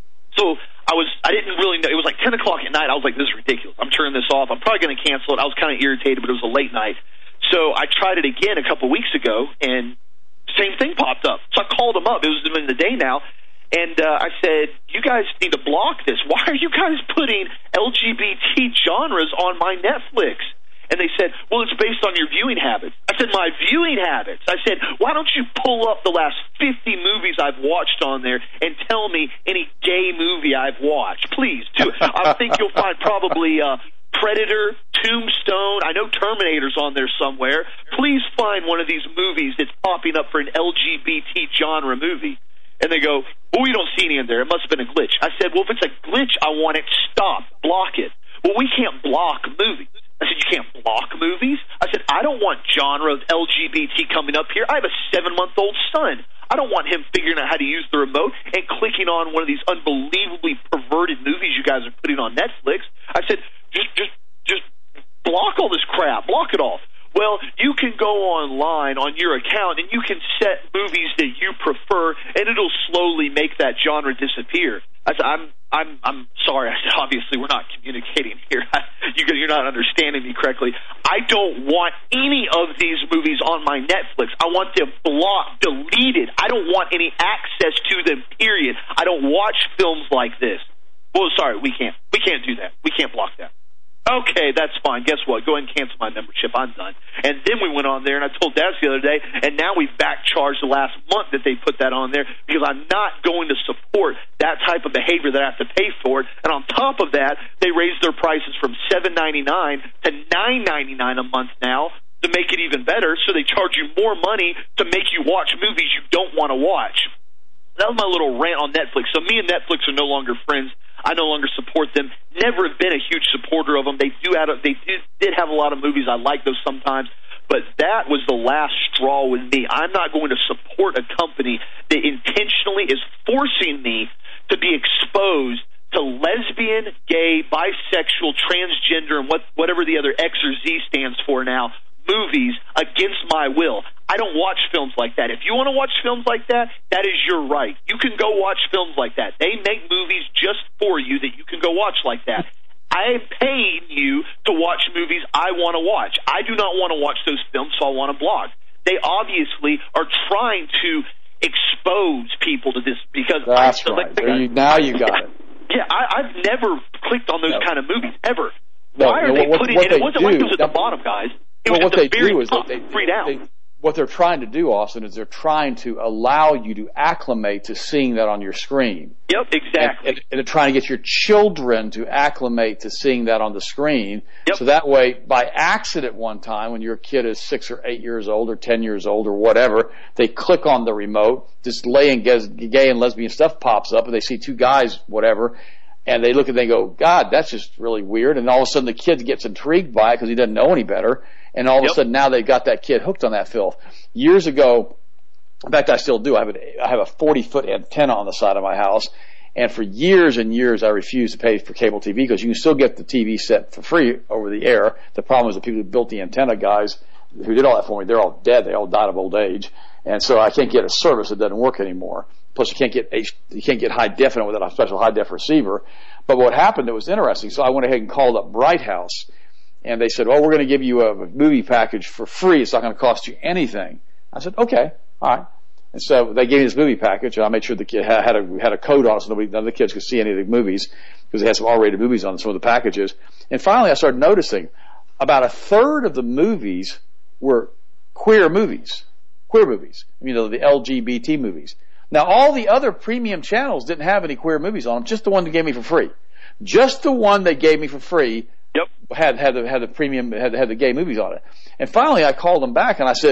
so I was, I didn't really know. It was like ten o'clock at night. I was like, this is ridiculous. I'm turning this off. I'm probably going to cancel it. I was kind of irritated, but it was a late night. So I tried it again a couple weeks ago, and same thing popped up. So I called them up. It was in the day now. And uh, I said, you guys need to block this. Why are you guys putting L G B T genres on my Netflix? And they said, well, it's based on your viewing habits. I said, my viewing habits. I said, why don't you pull up the last fifty movies I've watched on there and tell me any gay movie I've watched? Please, do. I think you'll find probably uh, Predator, Tombstone. I know Terminator's on there somewhere. Please find one of these movies that's popping up for an L G B T genre movie. And they go, well, we don't see any in there. It must have been a glitch. I said, well, if it's a glitch, I want it stopped. Block it. Well, we can't block movies. I said, you can't block movies? I said, I don't want genre of L G B T coming up here. I have a seven-month-old son. I don't want him figuring out how to use the remote and clicking on one of these unbelievably perverted movies you guys are putting on Netflix. I said, just, just, just block all this crap. Block it all. Well, you can go online on your account and you can set movies that you prefer, and it'll slowly make that genre disappear. I said, I'm, I'm, I'm sorry. I said, obviously we're not communicating here. you, you're not understanding me correctly. I don't want any of these movies on my Netflix. I want them blocked, deleted. I don't want any access to them. Period. I don't watch films like this. Well, sorry, we can't. We can't do that. We can't block that. Okay, that's fine. Guess what? Go ahead and cancel my membership. I'm done. And then we went on there, and I told Daz the other day, and now we've back-charged the last month that they put that on there because I'm not going to support that type of behavior that I have to pay for it. And on top of that, they raised their prices from seven ninety-nine to nine ninety-nine a month now to make it even better, so they charge you more money to make you watch movies you don't want to watch. That was my little rant on Netflix. So me and Netflix are no longer friends. I no longer support them. Never have been a huge supporter of them. They do have, they did, did have a lot of movies. I like those sometimes. But that was the last straw with me. I'm not going to support a company that intentionally is forcing me to be exposed to lesbian, gay, bisexual, transgender, and what, whatever the other X or Z stands for now, movies against my will. I don't watch films like that. If you want to watch films like that, that is your right. You can go watch films like that. They make movies just for you that you can go watch like that. I am paying you to watch movies I want to watch. I do not want to watch those films, so I want to block. They obviously are trying to expose people to this because that's I, right. Like, you, now you got it. Yeah, I, I've never clicked on those no. kind of movies ever. No, Why are no, they what, putting? What and it wasn't do, like it was at the bottom, guys. It well, was what at the they very do is top, they, free down. They, what they're trying to do, Austin, is they're trying to allow you to acclimate to seeing that on your screen. Yep, exactly. And, and, and they're trying to get your children to acclimate to seeing that on the screen. Yep. So that way, by accident one time, when your kid is six or eight years old or ten years old or whatever, they click on the remote, this gay and lesbian stuff pops up, and they see two guys, whatever, and they look and they go, God, that's just really weird. And all of a sudden the kid gets intrigued by it because he doesn't know any better. And all of yep. a sudden now they've got that kid hooked on that filth. Years ago, in fact, I still do. I have, a, I have a forty-foot antenna on the side of my house. And for years and years, I refused to pay for cable T V because you can still get the T V set for free over the air. The problem is the people who built the antenna, guys who did all that for me, they're all dead. They all died of old age. And so I can't get a service that doesn't work anymore. Plus, you can't get H, you can't get high definite without a special high def receiver. But what happened that was interesting, so I went ahead and called up Bright House. And they said, well, we're going to give you a movie package for free. It's not going to cost you anything. I said, okay, all right. And so they gave me this movie package, and I made sure the kid had a, had a code on it so nobody, none of the kids could see any of the movies because they had some R-rated movies on some of the packages. And finally, I started noticing about a third of the movies were queer movies, queer movies, you know, the L G B T movies. Now, all the other premium channels didn't have any queer movies on them, just the one they gave me for free. Just the one they gave me for free Yep. Had had the had the premium had had the gay movies on it, and finally I called them back and I said,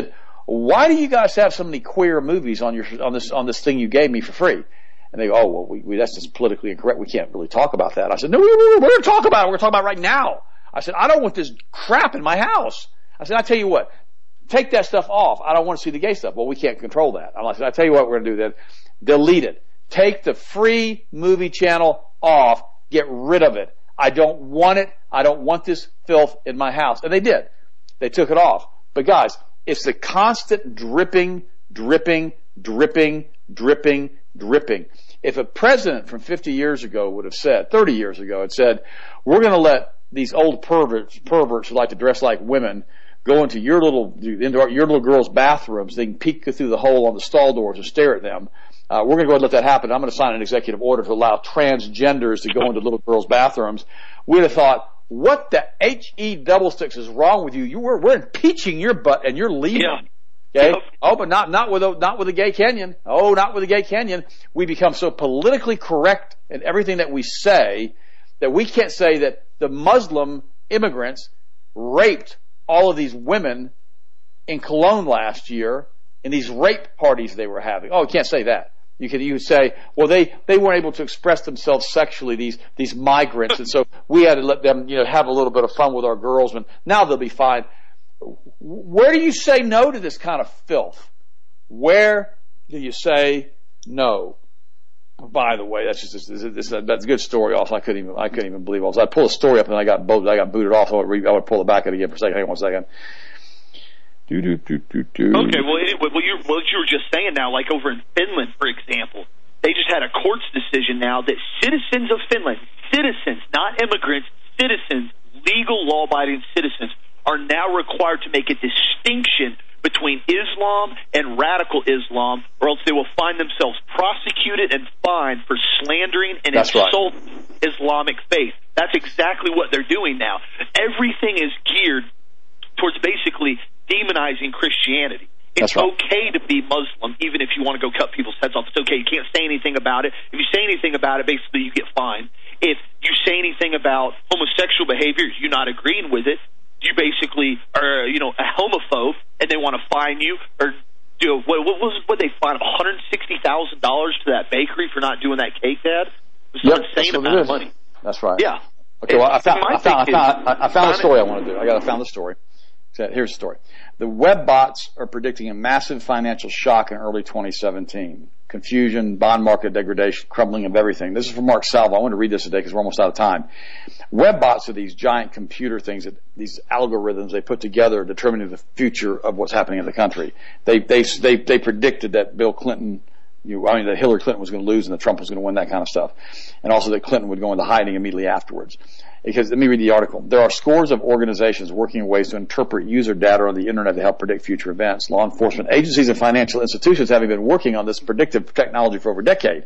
why do you guys have so many queer movies on your on this on this thing you gave me for free? And they go, oh, well, we, we, that's just politically incorrect. We can't really talk about that. I said, no, we, we, we're going to talk about it. We're going to talk about it right now. I said, I don't want this crap in my house. I said, I tell you what, take that stuff off. I don't want to see the gay stuff. Well, we can't control that. I said, I tell you what, we're going to do then. Delete it. Take the free movie channel off. Get rid of it. I don't want it. I don't want this filth in my house. And they did. They took it off. But guys, it's the constant dripping, dripping, dripping, dripping, dripping. If a president from fifty years ago would have said, thirty years ago, had said, we're going to let these old perverts, perverts who like to dress like women go into your little, into your little girls' bathrooms, they can peek through the hole on the stall doors and stare at them. Uh, we're going to go ahead and let that happen. I'm going to sign an executive order to allow transgenders to go into little girls' bathrooms. We'd have thought, what the H E double sticks is wrong with you? You were, we're impeaching your butt and you're leaving. Yeah. Okay? Yep. Oh, but not, not with a, not with the gay Kenyan. Oh, not with the gay Kenyan. We become so politically correct in everything that we say that we can't say that the Muslim immigrants raped all of these women in Cologne last year in these rape parties they were having. Oh, you can't say that. You could, you could say, well, they, they weren't able to express themselves sexually, these, these migrants, and so we had to let them, you know, have a little bit of fun with our girls, and now they'll be fine. Where do you say no to this kind of filth? Where do you say no? By the way, that's just this, this, that's a good story. Also, I couldn't even I couldn't even believe it. I pulled a story up and I got booted. I got booted off. I would, I would pull it back at again for a second. Hang on one second. Do do do do do. Okay, well, it, well, you what you were just saying now, like over in Finland, for example, they just had a court's decision now that citizens of Finland, citizens, not immigrants, citizens, legal law-abiding citizens, are now required to make a distinction between Islam and radical Islam, or else they will find themselves prosecuted and fined for slandering and That's insulting right. Islamic faith. That's exactly what they're doing now. Everything is geared towards basically demonizing Christianity. It's right. okay to be Muslim, even if you want to go cut people's heads off. It's okay. You can't say anything about it. If you say anything about it, basically you get fined. If you say anything about homosexual behavior, you're not agreeing with it, you basically are, you know, a homophobe, and they want to fine you, or you know, what, what was what they fined one hundred sixty thousand dollars to that bakery for not doing that cake, Dad? It was yep, an insane amount of money. That's right. Yeah. Okay. Well, I found I found I found, I, I found the story I want to do. I got I found the story. Here's the story. The web bots are predicting a massive financial shock in early twenty seventeen. Confusion, bond market degradation, crumbling of everything. This is from Mark Salvo. I want to read this today because we're almost out of time. Web bots are these giant computer things, that these algorithms they put together determining the future of what's happening in the country. They they they, they predicted that Bill Clinton, you, I mean that Hillary Clinton was going to lose and that Trump was going to win, that kind of stuff, and also that Clinton would go into hiding immediately afterwards. Because, let me read the article. There are scores of organizations working in ways to interpret user data on the internet to help predict future events. Law enforcement agencies and financial institutions having been working on this predictive technology for over a decade.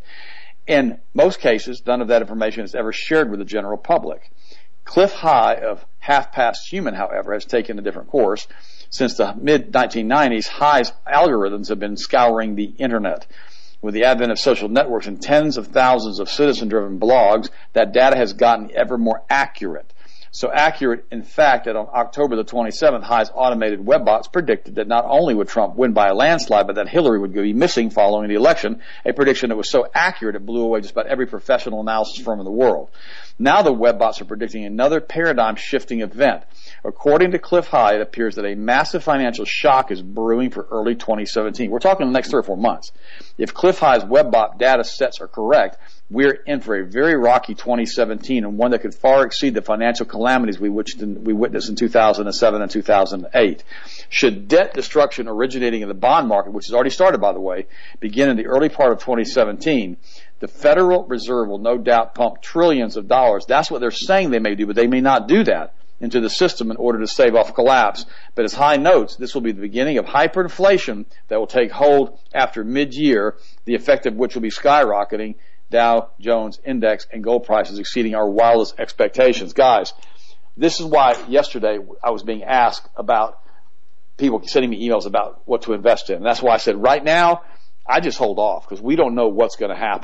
In most cases, none of that information is ever shared with the general public. Cliff High of Half Past Human, however, has taken a different course. Since the mid nineteen nineties, High's algorithms have been scouring the internet. With the advent of social networks and tens of thousands of citizen-driven blogs, that data has gotten ever more accurate. So accurate, in fact, that on October the twenty-seventh, High's automated web bots predicted that not only would Trump win by a landslide, but that Hillary would be missing following the election, a prediction that was so accurate it blew away just about every professional analysis firm in the world. Now the web bots are predicting another paradigm-shifting event. According to Cliff High, it appears that a massive financial shock is brewing for early twenty seventeen. We're talking the next three or four months. If Cliff High's web bot data sets are correct, we're in for a very rocky twenty seventeen, and one that could far exceed the financial calamities we witnessed in two thousand seven and two thousand eight. Should debt destruction originating in the bond market, which has already started, by the way, begin in the early part of twenty seventeen, the Federal Reserve will no doubt pump trillions of dollars. That's what they're saying they may do, but they may not do that into the system in order to stave off collapse. But as High notes, this will be the beginning of hyperinflation that will take hold after mid-year, the effect of which will be skyrocketing Dow Jones Index and gold prices exceeding our wildest expectations. Guys, this is why yesterday I was being asked about people sending me emails about what to invest in. And that's why I said right now, I just hold off because we don't know what's going to happen.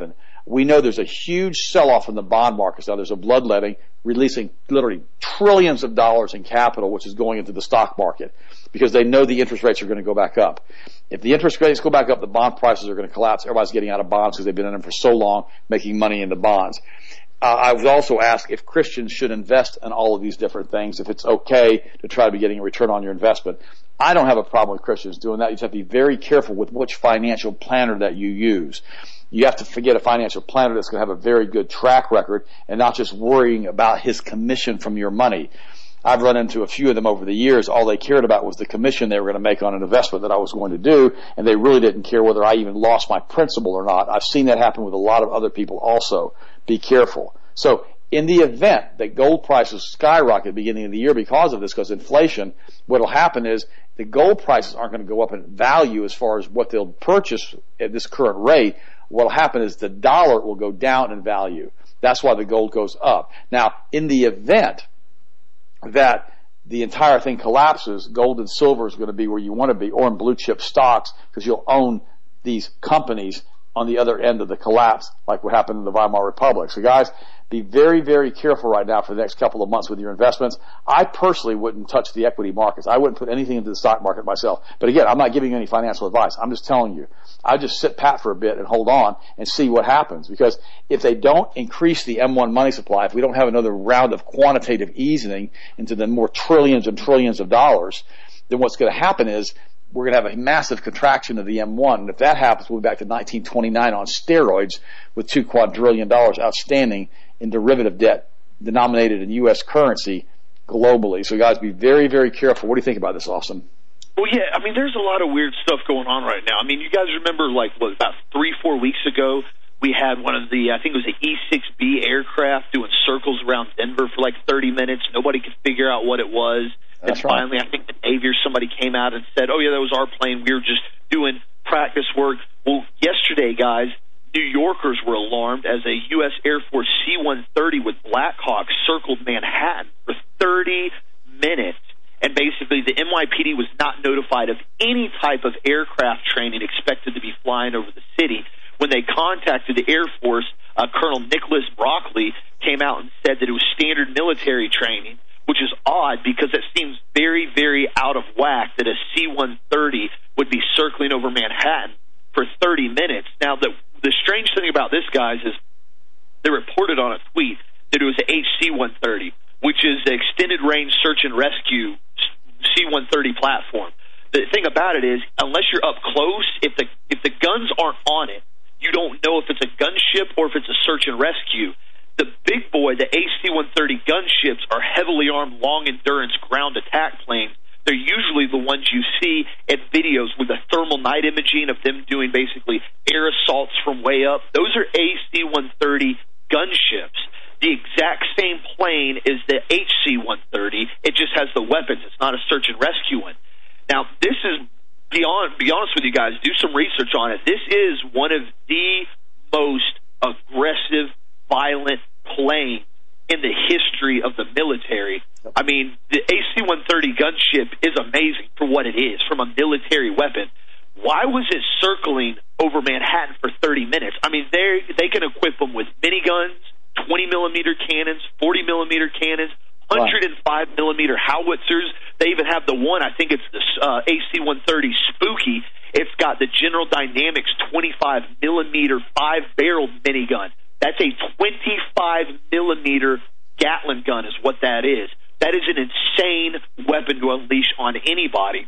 We know there's a huge sell-off in the bond markets now. There's a bloodletting releasing literally trillions of dollars in capital, which is going into the stock market because they know the interest rates are going to go back up. If the interest rates go back up, the bond prices are going to collapse. Everybody's getting out of bonds because they've been in them for so long, making money in the bonds. Uh, I was also asked if Christians should invest in all of these different things, if it's okay to try to be getting a return on your investment. I don't have a problem with Christians doing that. You just have to be very careful with which financial planner that you use. You have to forget a financial planner that's going to have a very good track record and not just worrying about his commission from your money. I've run into a few of them over the years. All they cared about was the commission they were going to make on an investment that I was going to do, and they really didn't care whether I even lost my principal or not. I've seen that happen with a lot of other people also. Be careful. So in the event that gold prices skyrocket at the beginning of the year because of this, because inflation, what will happen is the gold prices aren't going to go up in value as far as what they'll purchase at this current rate. What will happen is the dollar will go down in value. That's why the gold goes up. Now, in the event that the entire thing collapses, gold and silver is going to be where you want to be, or in blue chip stocks, because you'll own these companies on the other end of the collapse, like what happened in the Weimar Republic. So guys, be very, very careful right now for the next couple of months with your investments. I personally wouldn't touch the equity markets. I wouldn't put anything into the stock market myself. But again, I'm not giving you any financial advice. I'm just telling you. I just sit pat for a bit and hold on and see what happens. Because if they don't increase the M one money supply, if we don't have another round of quantitative easing into the more trillions and trillions of dollars, then what's going to happen is we're going to have a massive contraction of the M one. And if that happens, we'll be back to nineteen twenty-nine on steroids with two quadrillion dollars outstanding in derivative debt denominated in U S currency globally. So guys, be very, very careful. What do you think about this, Austin? Well, yeah, I mean, there's a lot of weird stuff going on right now. I mean, you guys remember, like, what, about three, four weeks ago, we had one of the, I think it was the E six B aircraft doing circles around Denver for like thirty minutes. Nobody could figure out what it was. That's and finally, right. I think the Navy or somebody came out and said, oh, yeah, that was our plane. We were just doing practice work. Well, yesterday, guys, New Yorkers were alarmed as a U S Air Force C one thirty with Black Hawk circled Manhattan for thirty minutes. And basically, the N Y P D was not notified of any type of aircraft training expected to be flying over the city. When they contacted the Air Force, uh, Colonel Nicholas Broccoli came out and said that it was standard military training, which is odd because it seems very, very out of whack that a C one thirty would be circling over Manhattan for thirty minutes. Now, the, the strange thing about this, guys, is they reported on a tweet that it was an H C one thirty, which is the Extended Range Search and Rescue C one thirty platform. The thing about it is, unless you're up close, if the if the guns aren't on it, you don't know if it's a gunship or if it's a search and rescue. The big boy, the H C one thirty gunships, are heavily armed, long-endurance ground attack planes. They're usually the ones you see at videos with the thermal night imaging of them doing basically air assaults from way up. Those are A C one thirty gunships. The exact same plane is the H C one thirty. It just has the weapons. It's not a search and rescue one. Now, this is, beyond, be honest with you guys, do some research on it. This is one of the most aggressive, violent planes in the history of the military. I mean, the H C one thirty gunship is amazing for what it is, from a military weapon. Why was it circling over Manhattan for thirty minutes? I mean, they they can equip them with miniguns, twenty millimeter cannons, forty millimeter cannons, one hundred five millimeter howitzers. They even have the one, I think it's the uh, H C one thirty Spooky. It's got the General Dynamics twenty-five millimeter five-barreled minigun. That's a twenty-five millimeter Gatling gun is what that is. That is an insane weapon to unleash on anybody.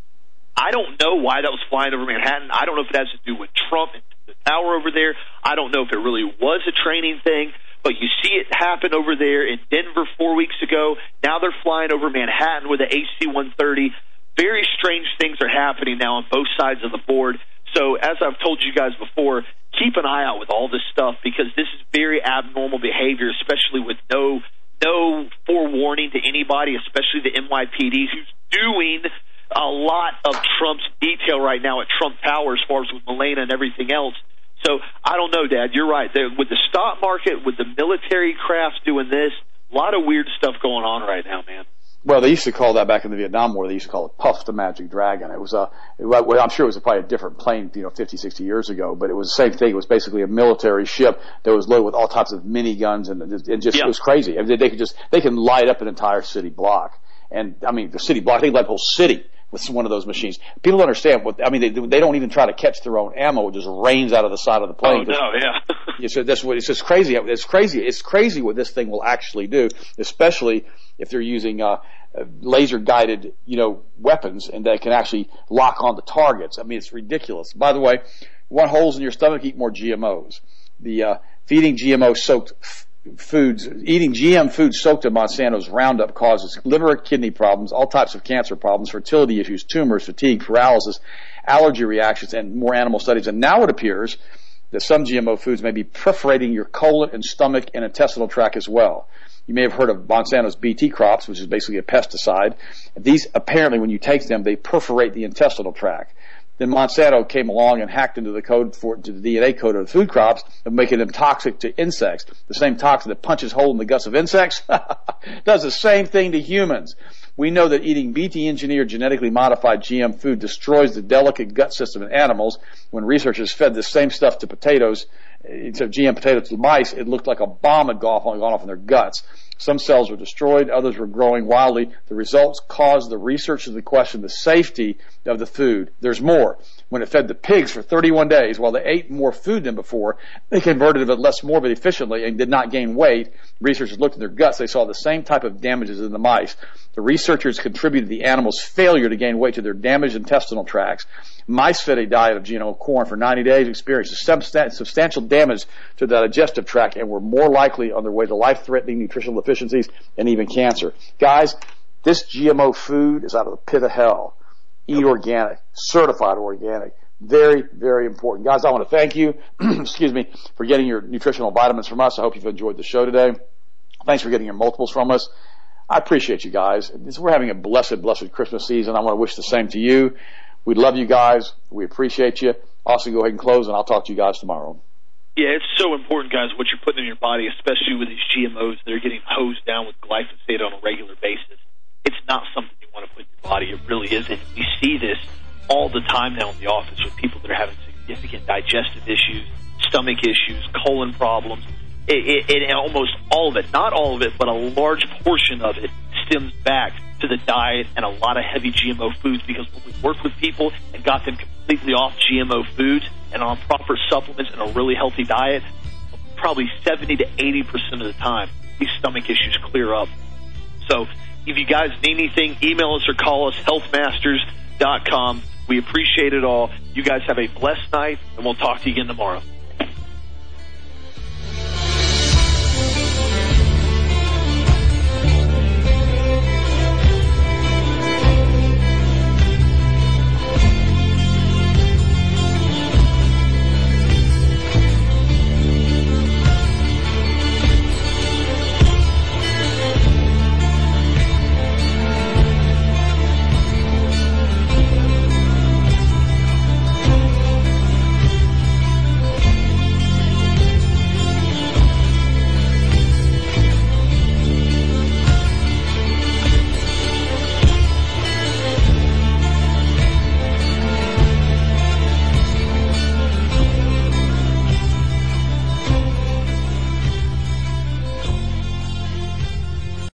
I don't know why that was flying over Manhattan. I don't know if it has to do with Trump and the tower over there. I don't know if it really was a training thing. But you see it happen over there in Denver four weeks ago. Now they're flying over Manhattan with an H C one thirty. Very strange things are happening now on both sides of the board. So as I've told you guys before, keep an eye out with all this stuff because this is very abnormal behavior, especially with no no forewarning to anybody, especially the N Y P D, who's doing a lot of Trump's detail right now at Trump Tower as far as with Milena and everything else. So I don't know, Dad. You're right. They're, with the stock market, with the military crafts doing this, a lot of weird stuff going on right now, man. Well, they used to call that back in the Vietnam War. They used to call it Puff the Magic Dragon. It was a, well, I'm sure it was probably a different plane, you know, fifty, sixty years ago, but it was the same thing. It was basically a military ship that was loaded with all types of miniguns, and it just yeah. it was crazy. I mean, they could just they can light up an entire city block, and I mean the city block. They light the whole city with one of those machines. People don't understand what I mean. They they don't even try to catch their own ammo. It just rains out of the side of the plane. Oh no, yeah. You said that's what it's just crazy. It's crazy. It's crazy what this thing will actually do, especially if they're using uh, laser guided, you know, weapons, and they can actually lock on the targets. I mean, it's ridiculous. By the way, you want holes in your stomach? Eat more G M Os. The uh, feeding G M O soaked f- foods, eating G M foods soaked in Monsanto's Roundup causes liver and kidney problems, all types of cancer problems, fertility issues, tumors, fatigue, paralysis, allergy reactions, and more animal studies. And now it appears that some G M O foods may be perforating your colon and stomach and intestinal tract as well. You may have heard of Monsanto's B T crops, which is basically a pesticide. These, apparently, when you take them, they perforate the intestinal tract. Then Monsanto came along and hacked into the code for to the D N A code of the food crops and making them toxic to insects. The same toxin that punches holes in the guts of insects does the same thing to humans. We know that eating B T-engineered, genetically modified G M food destroys the delicate gut system in animals. When researchers fed the same stuff to potatoes, instead of G M potatoes to mice, it looked like a bomb had gone off in their guts. Some cells were destroyed, others were growing wildly. The results caused the researchers to question the safety of the food. There's more. When it fed the pigs for thirty-one days, while they ate more food than before, they converted it less morbid efficiently and did not gain weight. Researchers looked at their guts. They saw the same type of damages in the mice. The researchers contributed the animals' failure to gain weight to their damaged intestinal tracts. Mice fed a diet of G M O corn for ninety days, experienced substantial damage to the digestive tract, and were more likely on their way to life-threatening nutritional deficiencies and even cancer. Guys, this G M O food is out of the pit of hell. Eat organic, certified organic. Very, very important. Guys, I want to thank you, excuse me, for getting your nutritional vitamins from us. I hope you've enjoyed the show today. Thanks for getting your multiples from us. I appreciate you guys. We're having a blessed, blessed Christmas season. I want to wish the same to you. We love you guys. We appreciate you. Austin, go ahead and close, and I'll talk to you guys tomorrow. Yeah, it's so important, guys, what you're putting in your body, especially with these G M Os that are getting hosed down with glyphosate on a regular basis. It's not something you want to put in your body. It really isn't. We see this all the time now in the office with people that are having significant digestive issues, stomach issues, colon problems. It, it, it almost all of it, not all of it, but a large portion of it stems back to the diet and a lot of heavy G M O foods, because when we worked with people and got them completely off G M O foods and on proper supplements and a really healthy diet, probably seventy to eighty percent of the time, these stomach issues clear up. So if you guys need anything, email us or call us, health masters dot com. We appreciate it all. You guys have a blessed night, and we'll talk to you again tomorrow.